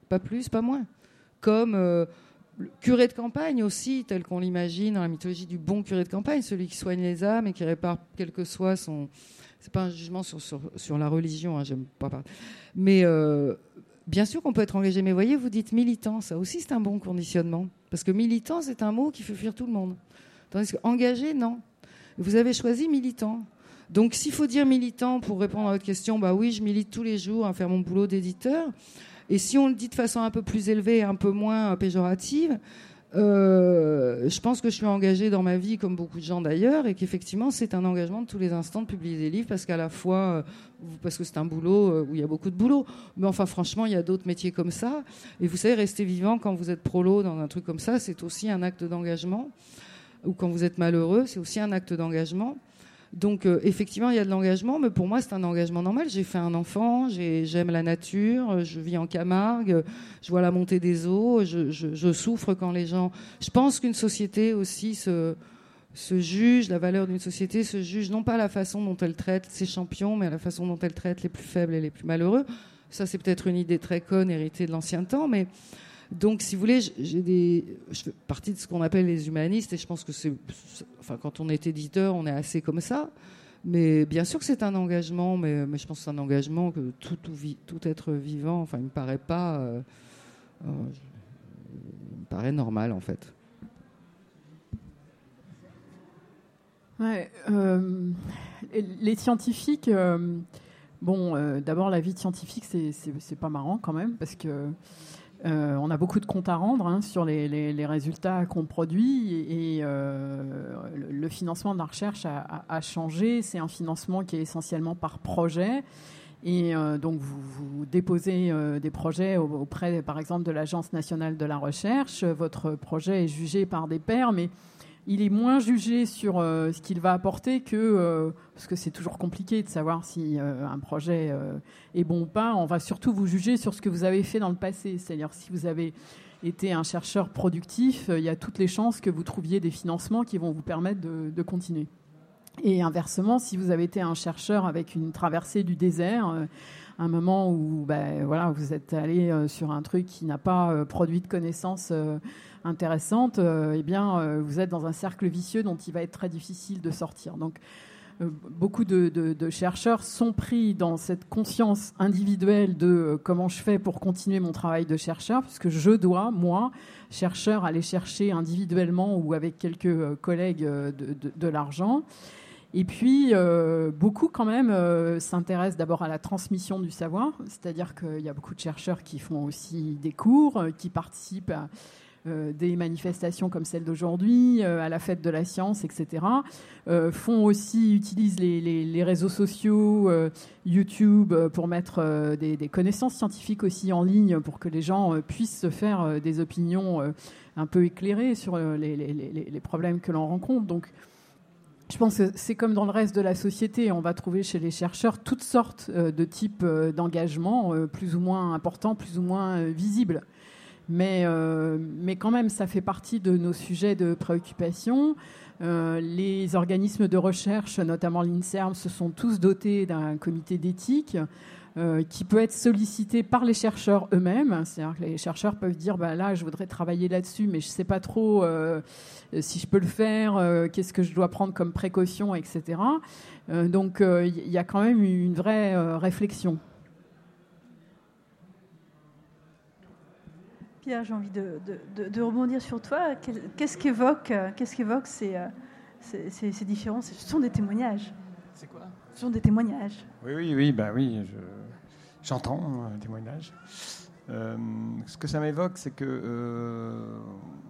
pas plus, pas moins. Comme euh, le curé de campagne aussi, tel qu'on l'imagine dans la mythologie du bon curé de campagne, celui qui soigne les âmes et qui répare quel que soit son... C'est pas un jugement sur, sur, sur la religion, hein, j'aime pas parler. Mais euh, bien sûr qu'on peut être engagé. Mais voyez, vous dites militant, ça aussi c'est un bon conditionnement. Parce que militant, c'est un mot qui fait fuir tout le monde. Tandis qu'engagé, non. Vous avez choisi militant. Donc s'il faut dire militant pour répondre à votre question, bah oui, je milite tous les jours à faire mon boulot d'éditeur. Et si on le dit de façon un peu plus élevée, un peu moins péjorative, Euh, je pense que je suis engagée dans ma vie, comme beaucoup de gens d'ailleurs, et qu'effectivement c'est un engagement de tous les instants de publier des livres, parce qu'à la fois, parce que c'est un boulot où il y a beaucoup de boulot, mais enfin franchement il y a d'autres métiers comme ça, et vous savez, rester vivant quand vous êtes prolo dans un truc comme ça, c'est aussi un acte d'engagement, ou quand vous êtes malheureux, c'est aussi un acte d'engagement. Donc euh, effectivement il y a de l'engagement, mais pour moi c'est un engagement normal. J'ai fait un enfant, j'ai, j'aime la nature, je vis en Camargue, je vois la montée des eaux, je, je, je souffre quand les gens... Je pense qu'une société aussi se, se juge, la valeur d'une société se juge non pas à la façon dont elle traite ses champions, mais à la façon dont elle traite les plus faibles et les plus malheureux. Ça c'est peut-être une idée très conne héritée de l'ancien temps, mais... Donc, si vous voulez, j'ai des, je fais partie de ce qu'on appelle les humanistes, et je pense que c'est, enfin, quand on est éditeur, on est assez comme ça. Mais bien sûr que c'est un engagement, mais, mais je pense que c'est un engagement que tout, tout, tout être vivant, enfin, il me paraît pas, euh, euh, il me paraît normal en fait. Ouais, euh, les scientifiques, euh, bon, euh, d'abord la vie de scientifique, c'est, c'est, c'est pas marrant quand même, parce que Euh, on a beaucoup de comptes à rendre hein, sur les, les, les résultats qu'on produit et, et euh, le financement de la recherche a, a, a changé. C'est un financement qui est essentiellement par projet. Et euh, donc, vous, vous déposez euh, des projets auprès, par exemple, de l'Agence nationale de la recherche. Votre projet est jugé par des pairs, mais il est moins jugé sur euh, ce qu'il va apporter que... Euh, parce que c'est toujours compliqué de savoir si euh, un projet euh, est bon ou pas. On va surtout vous juger sur ce que vous avez fait dans le passé. C'est-à-dire, si vous avez été un chercheur productif, euh, il y a toutes les chances que vous trouviez des financements qui vont vous permettre de, de continuer. Et inversement, si vous avez été un chercheur avec une traversée du désert... Euh, un moment où ben, voilà, vous êtes allé euh, sur un truc qui n'a pas euh, produit de connaissances euh, intéressantes, euh, eh bien, euh, vous êtes dans un cercle vicieux dont il va être très difficile de sortir. Donc, euh, beaucoup de, de, de chercheurs sont pris dans cette conscience individuelle de euh, comment je fais pour continuer mon travail de chercheur, puisque je dois, moi, chercheur, aller chercher individuellement ou avec quelques euh, collègues euh, de, de, de l'argent. Et puis, euh, beaucoup quand même euh, s'intéressent d'abord à la transmission du savoir, c'est-à-dire qu'il y a beaucoup de chercheurs qui font aussi des cours, euh, qui participent à euh, des manifestations comme celle d'aujourd'hui, euh, à la fête de la science, et cetera. Euh, font aussi, utilisent les, les, les réseaux sociaux, euh, YouTube, euh, pour mettre euh, des, des connaissances scientifiques aussi en ligne pour que les gens euh, puissent se faire euh, des opinions euh, un peu éclairées sur euh, les, les, les, les problèmes que l'on rencontre. Donc, je pense que c'est comme dans le reste de la société. On va trouver chez les chercheurs toutes sortes de types d'engagement, plus ou moins importants, plus ou moins visibles. Mais, euh, mais quand même, ça fait partie de nos sujets de préoccupation. Euh, les organismes de recherche, notamment l'INSERM, se sont tous dotés d'un comité d'éthique euh, qui peut être sollicité par les chercheurs eux-mêmes. C'est-à-dire que les chercheurs peuvent dire bah, « là, je voudrais travailler là-dessus, mais je ne sais pas trop euh, si je peux le faire, euh, qu'est-ce que je dois prendre comme précaution, et cetera » euh, Donc, il euh, y a quand même une vraie euh, réflexion. Pierre, j'ai envie de, de, de rebondir sur toi. Qu'est-ce qu'évoquent, qu'est-ce qu'évoquent ces, ces, ces, ces différences ? Ce sont des témoignages. C'est quoi ? Ce sont des témoignages. Oui, oui, oui, bah oui, je, j'entends un témoignage. Euh, ce que ça m'évoque, c'est que euh,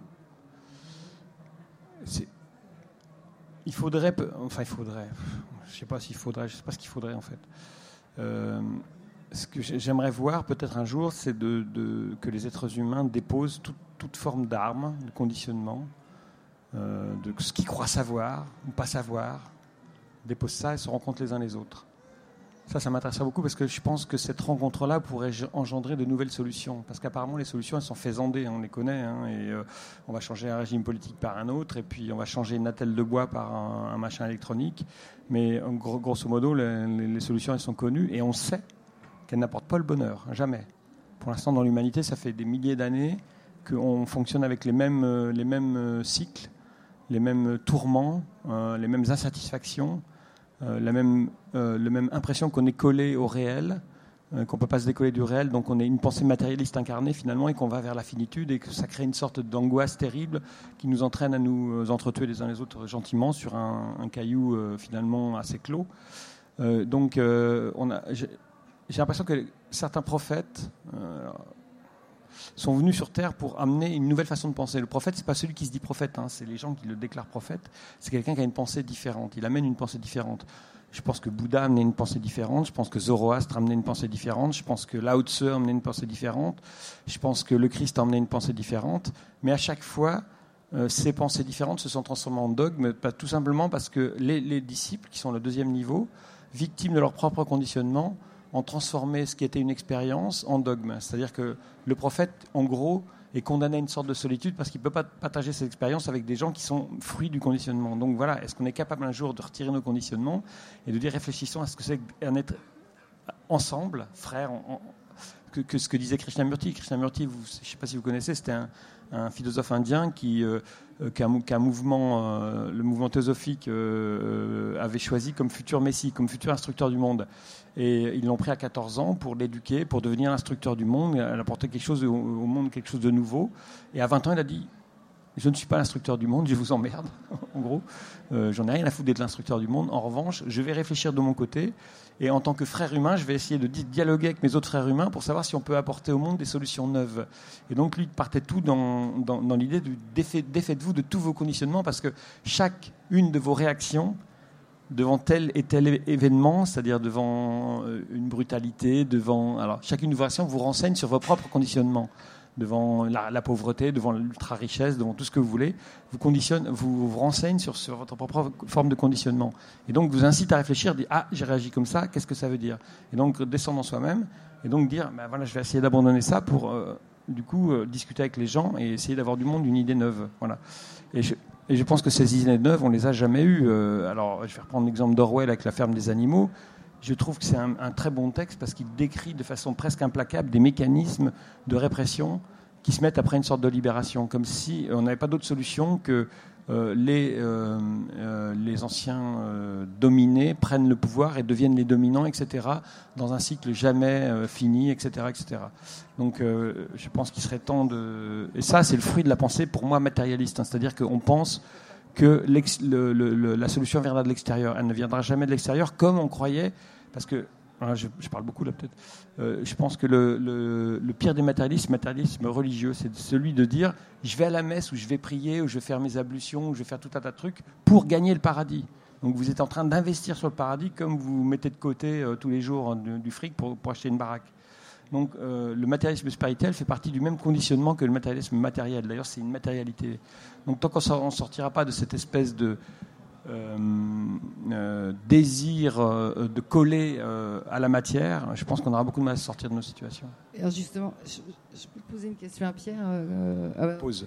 c'est, il faudrait, enfin il faudrait, je ne sais pas s'il faudrait, je ne sais pas ce qu'il faudrait en fait. Euh, Ce que j'aimerais voir peut-être un jour, c'est de, de, que les êtres humains déposent tout, toute forme d'armes, de conditionnement, euh, de ce qu'ils croient savoir ou pas savoir, déposent ça et se rencontrent les uns les autres. Ça, ça m'intéresserait beaucoup parce que je pense que cette rencontre-là pourrait engendrer de nouvelles solutions. Parce qu'apparemment, les solutions, elles sont faisandées, on les connaît, hein, et euh, on va changer un régime politique par un autre, et puis on va changer une attelle de bois par un, un machin électronique. Mais grosso modo, les, les solutions, elles sont connues, et on sait qu'elle n'apporte pas le bonheur, jamais. Pour l'instant, dans l'humanité, ça fait des milliers d'années qu'on fonctionne avec les mêmes, euh, les mêmes euh, cycles, les mêmes tourments, euh, les mêmes insatisfactions, euh, la même, euh, la même impression qu'on est collé au réel, euh, qu'on ne peut pas se décoller du réel, donc on est une pensée matérialiste incarnée finalement et qu'on va vers la finitude et que ça crée une sorte d'angoisse terrible qui nous entraîne à nous entretuer les uns les autres gentiment sur un, un caillou euh, finalement assez clos. Euh, donc euh, on a, j'ai, j'ai l'impression que certains prophètes euh, sont venus sur Terre pour amener une nouvelle façon de penser. Le prophète, ce n'est pas celui qui se dit prophète, hein, c'est les gens qui le déclarent prophète. C'est quelqu'un qui a une pensée différente, il amène une pensée différente. Je pense que Bouddha amenait une pensée différente, je pense que Zoroastre amenait une pensée différente, je pense que Lao Tse amenait une pensée différente, je pense que le Christ amenait une pensée différente, mais à chaque fois, euh, ces pensées différentes se sont transformées en dogmes, pas, tout simplement parce que les, les disciples, qui sont le deuxième niveau, victimes de leur propre conditionnement, ont transformé ce qui était une expérience en dogme. C'est-à-dire que le prophète, en gros, est condamné à une sorte de solitude parce qu'il ne peut pas partager ses expériences avec des gens qui sont fruits du conditionnement. Donc voilà, est-ce qu'on est capable un jour de retirer nos conditionnements et de dire réfléchissons à ce que c'est qu'un être ensemble, frères, en, en, que, que ce que disait Krishnamurti. Krishnamurti, vous, je ne sais pas si vous connaissez, c'était un, un philosophe indien qui, euh, qu'un, qu'un mouvement, euh, le mouvement théosophique euh, avait choisi comme futur messie, comme futur instructeur du monde. Et ils l'ont pris à quatorze ans pour l'éduquer, pour devenir l'instructeur du monde, apporter quelque chose au, au monde, quelque chose de nouveau. Et à vingt ans, il a dit « Je ne suis pas l'instructeur du monde, je vous emmerde, en gros. Euh, j'en ai rien à foutre d'être l'instructeur du monde. En revanche, je vais réfléchir de mon côté. Et en tant que frère humain, je vais essayer de dialoguer avec mes autres frères humains pour savoir si on peut apporter au monde des solutions neuves. » Et donc, lui, il partait tout dans, dans, dans l'idée de défait, défaites-vous de tous vos conditionnements parce que chaque une de vos réactions devant tel et tel événement, c'est-à-dire devant une brutalité, devant... Alors, chacune de vos réactions vous renseigne sur vos propres conditionnements. Devant la, la pauvreté, devant l'ultra-richesse, devant tout ce que vous voulez, vous, conditionne, vous, vous renseigne sur, sur votre propre forme de conditionnement. Et donc, vous incite à réfléchir, dire « Ah, j'ai réagi comme ça, qu'est-ce que ça veut dire ?» Et donc, descendre en soi-même, et donc dire ben, « voilà, je vais essayer d'abandonner ça pour, euh, du coup, euh, discuter avec les gens et essayer d'avoir du monde une idée neuve. » Voilà. Et je... Et je pense que ces idées neuves, on ne les a jamais eues. Euh, alors, je vais reprendre l'exemple d'Orwell avec La ferme des animaux. Je trouve que c'est un, un très bon texte parce qu'il décrit de façon presque implacable des mécanismes de répression qui se mettent après une sorte de libération, comme si on n'avait pas d'autre solution que euh, les, euh, euh, les anciens euh, dominés prennent le pouvoir et deviennent les dominants, et cetera, dans un cycle jamais euh, fini, et cetera, et cetera. Donc euh, je pense qu'il serait temps de... Et ça, c'est le fruit de la pensée, pour moi, matérialiste. Hein, c'est-à-dire qu'on pense que le, le, le, la solution viendra de l'extérieur. Elle ne viendra jamais de l'extérieur, comme on croyait, parce que... Alors je, je parle beaucoup là peut-être. Euh, je pense que le, le, le pire des matérialismes, matérialisme religieux, c'est celui de dire je vais à la messe ou je vais prier ou je vais faire mes ablutions ou je vais faire tout un tas de trucs pour gagner le paradis. Donc vous êtes en train d'investir sur le paradis comme vous mettez de côté euh, tous les jours du, du fric pour, pour acheter une baraque. Donc euh, le matérialisme spirituel fait partie du même conditionnement que le matérialisme matériel. D'ailleurs, c'est une matérialité. Donc tant qu'on ne sortira pas de cette espèce de Euh, euh, désir euh, de coller euh, à la matière, je pense qu'on aura beaucoup de mal à sortir de nos situations. Alors justement, je, je peux poser une question à Pierre euh, euh, Pose.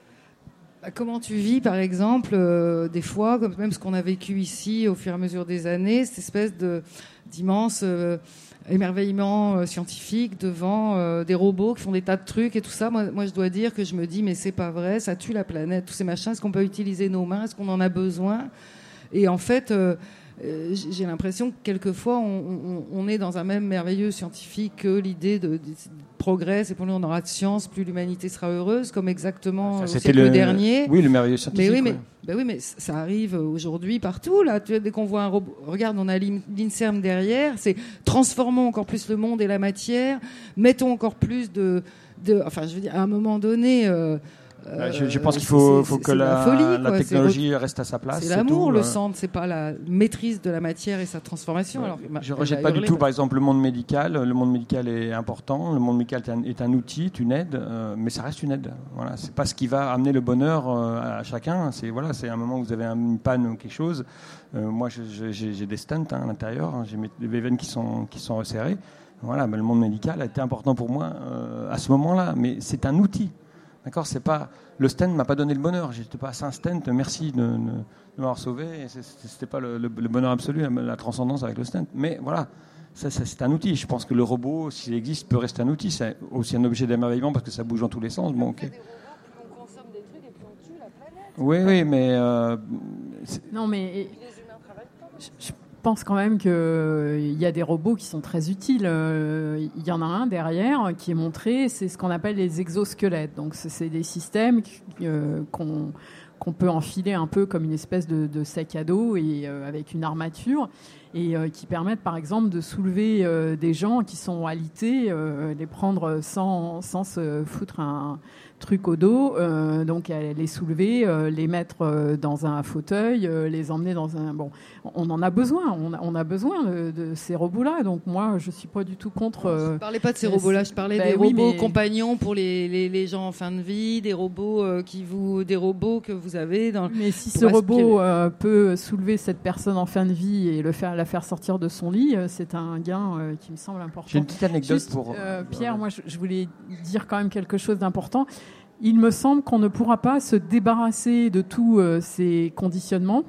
Bah, comment tu vis, par exemple, euh, des fois, comme même ce qu'on a vécu ici au fur et à mesure des années, cette espèce de, d'immense euh, émerveillement euh, scientifique devant euh, des robots qui font des tas de trucs et tout ça. Moi, moi, je dois dire que je me dis, mais c'est pas vrai, ça tue la planète, tous ces machins, est-ce qu'on peut utiliser nos mains, est-ce qu'on en a besoin ? Et en fait, euh, euh, j'ai l'impression que quelquefois, on, on, on est dans un même merveilleux scientifique que l'idée de, de, de progrès, c'est pour nous, on aura de science, plus l'humanité sera heureuse, comme exactement enfin, au c'était siècle le dernier. Oui, le merveilleux scientifique. Mais oui, mais, ouais. ben oui, mais ça arrive aujourd'hui partout. Là, dès qu'on voit un robot, regarde, on a l'INSERM derrière. C'est transformons encore plus le monde et la matière, mettons encore plus de, de enfin, je veux dire, à un moment donné. Euh, Euh, je, je pense qu'il faut, faut que la, la, folie, la technologie reste à sa place. C'est, c'est l'amour, tout, le euh... centre, c'est pas la maîtrise de la matière et sa transformation. Ouais. Alors, je ne rejette pas du tout, par exemple, le monde médical. Le monde médical est important. Le monde médical est un, est un outil, est une aide, euh, mais ça reste une aide. Voilà, c'est pas ce qui va amener le bonheur euh, à chacun. C'est voilà, c'est un moment où vous avez une panne ou quelque chose. Euh, moi, je, je, j'ai, j'ai des stents hein, à l'intérieur. Hein, j'ai mes, des veines qui sont qui sont resserrées. Voilà, ben, le monde médical a été important pour moi euh, à ce moment-là, mais c'est un outil. D'accord, c'est pas le stent m'a pas donné le bonheur. J'étais pas à un stent. Merci de, de, de m'avoir sauvé. C'était pas le, le, le bonheur absolu, la, la transcendance avec le stent. Mais voilà, Ça, ça, c'est un outil. Je pense que le robot, s'il existe, peut rester un outil. C'est aussi un objet d'émerveillement parce que ça bouge dans tous les sens. Bon, okay. Oui, oui, mais... Euh, non, mais... Je pense quand même qu'il euh, y a des robots qui sont très utiles. Il euh, y en a un derrière qui est montré, c'est ce qu'on appelle les exosquelettes. Donc, c'est, c'est des systèmes euh, qu'on, qu'on peut enfiler un peu comme une espèce de, de sac à dos et euh, avec une armature et euh, qui permettent, par exemple, de soulever euh, des gens qui sont alités, euh, les prendre sans, sans se foutre un truc au dos, euh, donc les soulever, euh, les mettre euh, dans un fauteuil, euh, les emmener dans un... Bon, on en a besoin, on a, on a besoin de, de ces robots-là, donc moi, je suis pas du tout contre... Euh, je ne parlais pas de ces robots-là, je parlais ben des oui, robots mais... compagnons pour les, les, les gens en fin de vie, des robots, euh, qui vous, des robots que vous avez... Dans, mais si ce robot euh, peut soulever cette personne en fin de vie et le faire, la faire sortir de son lit, euh, c'est un gain euh, qui me semble important. J'ai une petite anecdote Juste, pour... Euh, Pierre, moi, je, je voulais dire quand même quelque chose d'important. Il me semble qu'on ne pourra pas se débarrasser de tous euh, ces conditionnements,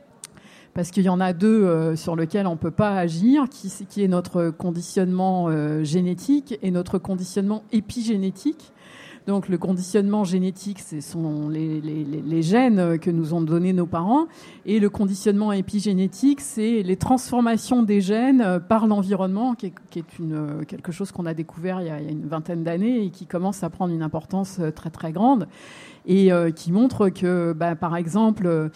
parce qu'il y en a deux euh, sur lesquels on ne peut pas agir, qui, qui est notre conditionnement euh, génétique et notre conditionnement épigénétique. Donc le conditionnement génétique, ce sont les, les, les gènes que nous ont donnés nos parents, et le conditionnement épigénétique, c'est les transformations des gènes par l'environnement, qui est, qui est une, quelque chose qu'on a découvert il y a, il y a une vingtaine d'années et qui commence à prendre une importance très très grande, et euh, qui montre que, bah, par exemple, euh,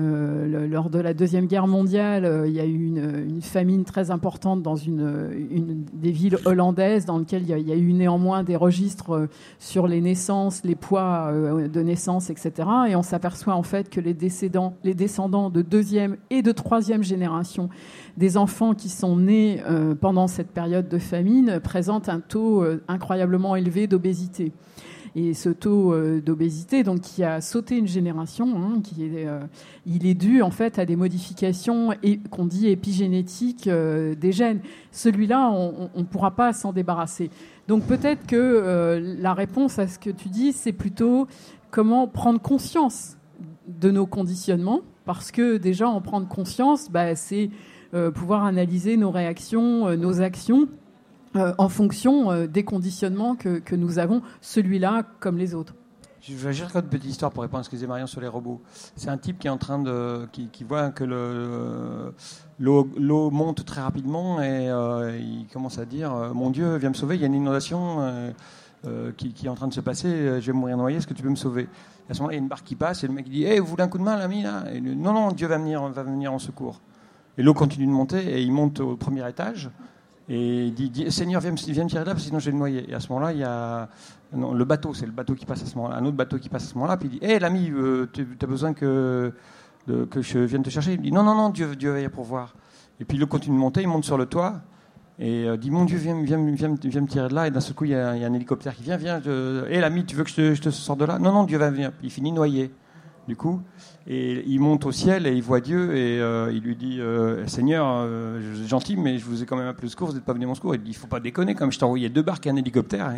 le, lors de la Deuxième Guerre mondiale, euh, il y a eu une, une famine très importante dans une, une des villes hollandaises, dans lesquelles il y a, il y a eu néanmoins des registres euh, sur les naissances, les poids euh, de naissance, et cetera. Et on s'aperçoit en fait que les descendants, les descendants de deuxième et de troisième génération des enfants qui sont nés euh, pendant cette période de famine présentent un taux euh, incroyablement élevé d'obésité. Et ce taux euh, d'obésité, donc qui a sauté une génération, hein, qui est, euh, il est dû en fait à des modifications et, qu'on dit épigénétiques euh, des gènes. Celui-là, on ne pourra pas s'en débarrasser. Donc peut-être que euh, la réponse à ce que tu dis, c'est plutôt comment prendre conscience de nos conditionnements, parce que déjà en prendre conscience, bah, c'est euh, pouvoir analyser nos réactions, euh, nos actions. Euh, en fonction euh, des conditionnements que, que nous avons, celui-là comme les autres. Je vais juste raconter une petite histoire pour répondre à ce que disait Marion sur les robots. C'est un type qui est en train de, qui, qui voit que le, l'eau, l'eau monte très rapidement et euh, il commence à dire euh, mon Dieu, viens me sauver, il y a une inondation euh, euh, qui, qui est en train de se passer, je vais mourir noyé, est-ce que tu peux me sauver? Et à ce moment-là, il y a une barque qui passe et le mec dit hey, vous voulez un coup de main, l'ami là? Et lui, non, non, Dieu va venir, va venir en secours. Et l'eau continue de monter et il monte au premier étage. Et il dit, dit Seigneur, viens, viens me tirer de là, parce que sinon je vais me noyer. Et à ce moment-là, il y a non, le bateau, c'est le bateau qui passe à ce moment-là, un autre bateau qui passe à ce moment-là. Puis il dit hé, hey, l'ami, euh, tu as besoin que, de, que je vienne te chercher? Il dit non, non, non, Dieu, Dieu va y pourvoir. Et puis il continue de monter, il monte sur le toit et euh, dit mon Dieu, viens, viens, viens, viens me tirer de là. Et d'un seul coup, il y, a, il y a un hélicoptère qui vient, viens, hé, hey, l'ami, tu veux que je te, je te sorte de là? Non, non, Dieu va venir. Il finit noyé. Du coup, et il monte au ciel et il voit Dieu et euh, il lui dit euh, Seigneur, euh, je suis gentil, mais je vous ai quand même appelé au secours, vous n'êtes pas venu à mon secours. Il dit il faut pas déconner, comme je t'ai envoyé deux barques et un hélicoptère.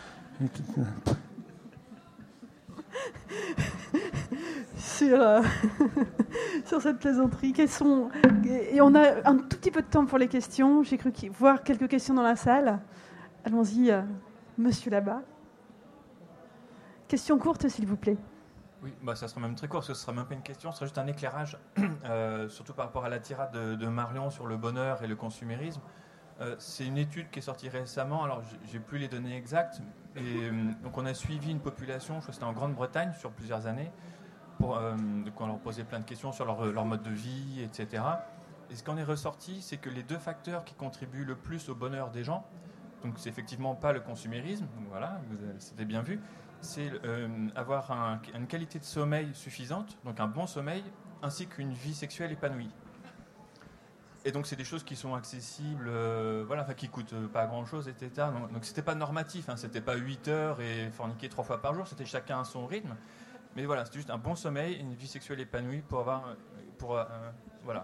sur, euh, sur cette plaisanterie, quels sont... Et on a un tout petit peu de temps pour les questions. J'ai cru voir quelques questions dans la salle. Allons-y, euh, monsieur là-bas. Question courte, s'il vous plaît. Oui, bah ça sera même très court, parce que ce sera même pas une question, ce sera juste un éclairage, euh, surtout par rapport à la tirade de, de Marion sur le bonheur et le consumérisme. Euh, c'est une étude qui est sortie récemment, alors j'ai plus les données exactes, et euh, donc on a suivi une population, je crois que c'était en Grande-Bretagne, sur plusieurs années, pour, euh, donc on leur posait plein de questions sur leur, leur mode de vie, et cetera. Et ce qu'on est ressorti, c'est que les deux facteurs qui contribuent le plus au bonheur des gens, donc c'est effectivement pas le consumérisme, donc voilà, vous avez, c'était bien vu, c'est euh, avoir un, une qualité de sommeil suffisante, donc un bon sommeil, ainsi qu'une vie sexuelle épanouie. Et donc c'est des choses qui sont accessibles, euh, voilà, enfin qui coûtent pas grand-chose, et cetera. Donc, donc c'était pas normatif, hein, c'était pas huit heures et forniquer trois fois par jour, c'était chacun à son rythme. Mais voilà, c'était juste un bon sommeil, et une vie sexuelle épanouie pour avoir, pour euh, voilà.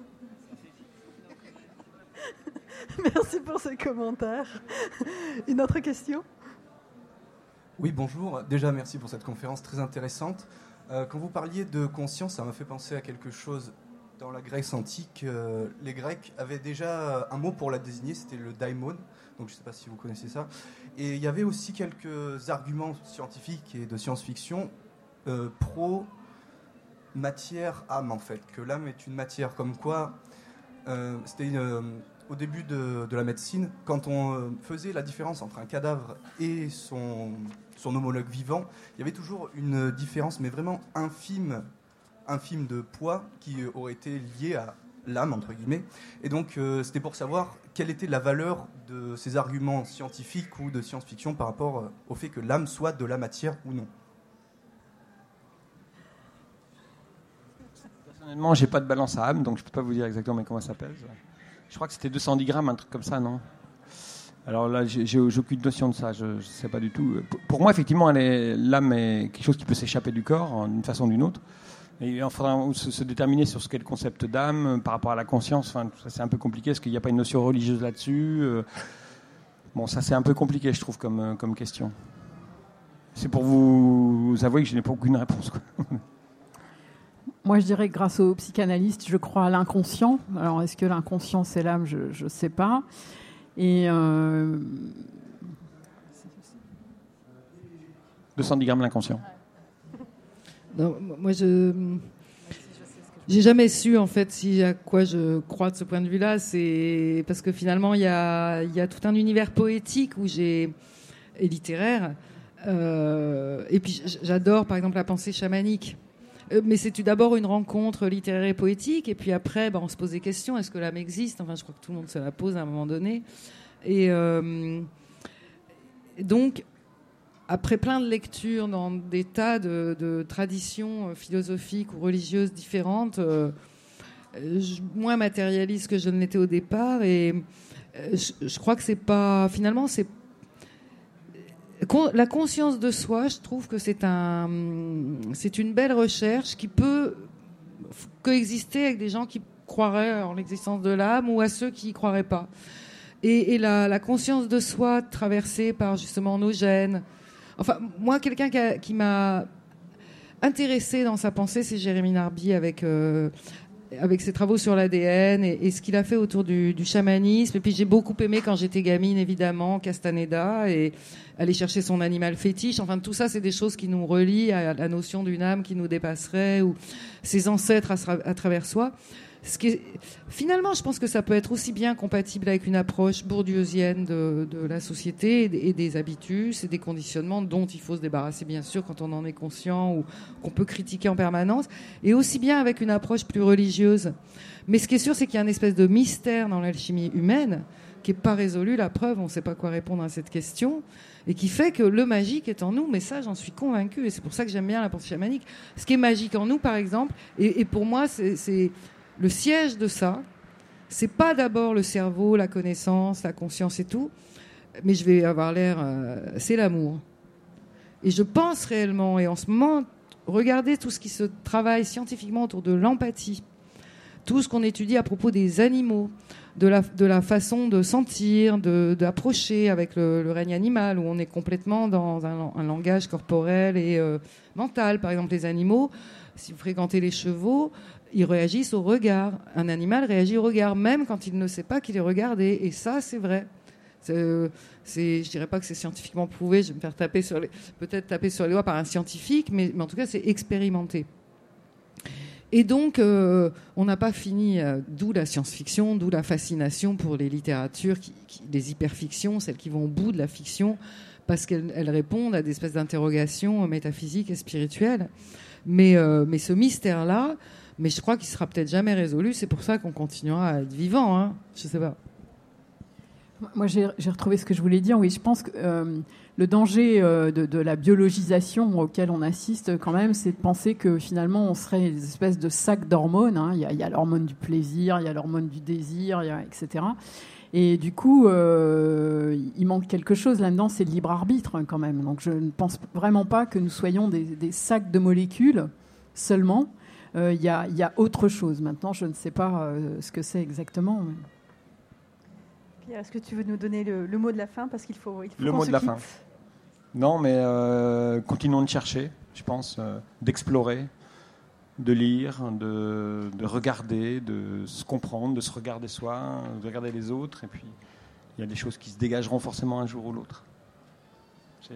Merci pour ce commentaire. Une autre question ? Oui, bonjour. Déjà, merci pour cette conférence très intéressante. Euh, quand vous parliez de conscience, ça m'a fait penser à quelque chose dans la Grèce antique, euh, les Grecs avaient déjà un mot pour la désigner, c'était le daimon. Donc je ne sais pas si vous connaissez ça. Et il y avait aussi quelques arguments scientifiques et de science-fiction euh, pro matière âme en fait, que l'âme est une matière, comme quoi euh, c'était une, euh, au début de, de la médecine, quand on euh, faisait la différence entre un cadavre et son, son homologue vivant, il y avait toujours une différence, mais vraiment infime, infime de poids qui aurait été liée à l'âme, entre guillemets. Et donc, euh, c'était pour savoir quelle était la valeur de ces arguments scientifiques ou de science-fiction par rapport euh, au fait que l'âme soit de la matière ou non. Personnellement, j'ai pas de balance à âme, donc je peux pas vous dire exactement comment ça pèse. Je crois que c'était deux cent dix grammes, un truc comme ça, non ? Alors là, j'ai, j'ai, j'ai aucune notion de ça, je ne sais pas du tout. Pour moi, effectivement, elle est, l'âme est quelque chose qui peut s'échapper du corps d'une façon ou d'une autre. Et il faudra se, se déterminer sur ce qu'est le concept d'âme par rapport à la conscience. Enfin, tout ça, c'est un peu compliqué. Est-ce qu'il n'y a pas une notion religieuse là-dessus ? Bon, ça, c'est un peu compliqué, je trouve, comme, comme question. C'est pour vous avouer que je n'ai pas aucune réponse, quoi. Moi, je dirais que grâce aux psychanalystes, je crois à l'inconscient. Alors, est-ce que l'inconscient, c'est l'âme ? Je ne sais pas. Et... Euh... deux cent dix grammes l'inconscient. Non, moi, je j'ai jamais su en fait si à quoi je crois de ce point de vue-là. C'est parce que finalement, il y a il y a tout un univers poétique où j'ai et littéraire. Euh, et puis, j'adore par exemple la pensée chamanique. Mais c'est d'abord une rencontre littéraire et poétique, et puis après, ben, on se pose des questions. Est-ce que l'âme existe ? Enfin, je crois que tout le monde se la pose à un moment donné. Et euh, donc, après plein de lectures dans des tas de, de traditions philosophiques ou religieuses différentes, euh, je, moins matérialiste que je ne l'étais au départ, et je, je crois que c'est pas... Finalement, c'est la conscience de soi, je trouve que c'est un, c'est une belle recherche qui peut coexister avec des gens qui croiraient en l'existence de l'âme ou à ceux qui y croiraient pas. Et, et la, la conscience de soi traversée par justement nos gènes. Enfin, moi, quelqu'un qui, a, qui m'a intéressée dans sa pensée, c'est Jérémy Narby avec euh, avec ses travaux sur l'A D N et, et ce qu'il a fait autour du, du chamanisme. Et puis j'ai beaucoup aimé quand j'étais gamine, évidemment, Castaneda et aller chercher son animal fétiche. Enfin, tout ça, c'est des choses qui nous relient à la notion d'une âme qui nous dépasserait ou ses ancêtres à, à travers soi. Ce qui est... Finalement, je pense que ça peut être aussi bien compatible avec une approche bourdieusienne de, de la société et des, et des habitus et des conditionnements dont il faut se débarrasser, bien sûr, quand on en est conscient ou qu'on peut critiquer en permanence, et aussi bien avec une approche plus religieuse. Mais ce qui est sûr, c'est qu'il y a une espèce de mystère dans l'alchimie humaine qui n'est pas résolu. La preuve, on ne sait pas quoi répondre à cette question, et qui fait que le magique est en nous. Mais ça, j'en suis convaincue, et c'est pour ça que j'aime bien la pensée chamanique. Ce qui est magique en nous, par exemple, et, et pour moi, c'est... c'est le siège de ça, c'est pas d'abord le cerveau, la connaissance, la conscience et tout, mais je vais avoir l'air... Euh, c'est l'amour. Et je pense réellement, et en ce moment, regardez tout ce qui se travaille scientifiquement autour de l'empathie, tout ce qu'on étudie à propos des animaux, de la, de la façon de sentir, de, d'approcher avec le, le règne animal, où on est complètement dans un, un langage corporel et euh, mental. Par exemple, les animaux, si vous fréquentez les chevaux, ils réagissent au regard. Un animal réagit au regard, même quand il ne sait pas qu'il est regardé. Et ça, c'est vrai. C'est, c'est, je dirais pas que c'est scientifiquement prouvé. Je vais me faire taper sur les, peut-être taper sur les doigts par un scientifique, mais, mais en tout cas, c'est expérimenté. Et donc, euh, on n'a pas fini, euh, d'où la science-fiction, d'où la fascination pour les littératures, qui, qui, les hyperfictions, celles qui vont au bout de la fiction, parce qu'elles elles répondent à des espèces d'interrogations métaphysiques et spirituelles. Mais, euh, mais ce mystère-là, mais je crois qu'il sera peut-être jamais résolu. C'est pour ça qu'on continuera à être vivant. Hein. Je sais pas. Moi, j'ai, j'ai retrouvé ce que je voulais dire. Oui, je pense que euh, le danger euh, de, de la biologisation auquel on assiste, quand même, c'est de penser que finalement, on serait des espèces de sacs d'hormones. Hein. Il y a, il y a l'hormone du plaisir, il y a l'hormone du désir, il y a, et cetera. Et du coup, euh, il manque quelque chose là-dedans, c'est le libre arbitre, hein, quand même. Donc, je ne pense vraiment pas que nous soyons des, des sacs de molécules seulement. Il euh, y, y a autre chose. Maintenant, je ne sais pas euh, ce que c'est exactement. Mais... Pierre, est-ce que tu veux nous donner le, le mot de la fin, parce qu'il faut, il faut le qu'on mot se de la quitte. fin. Non, mais euh, continuons de chercher, je pense, euh, d'explorer, de lire, de, de regarder, de se comprendre, de se regarder soi, de regarder les autres. Et puis, il y a des choses qui se dégageront forcément un jour ou l'autre. C'est...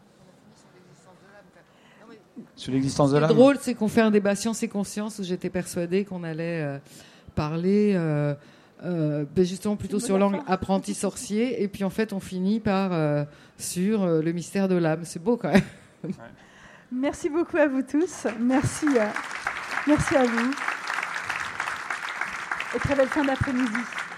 Sur l'existence de l'âme. Ce qui est drôle, c'est qu'on fait un débat science et conscience où j'étais persuadée qu'on allait euh, parler euh, euh, ben justement plutôt sur l'angle apprenti sorcier, et puis en fait on finit par euh, sur euh, le mystère de l'âme. C'est beau quand même. Ouais. Merci beaucoup à vous tous. Merci, euh, merci à vous. Et très belle fin d'après-midi.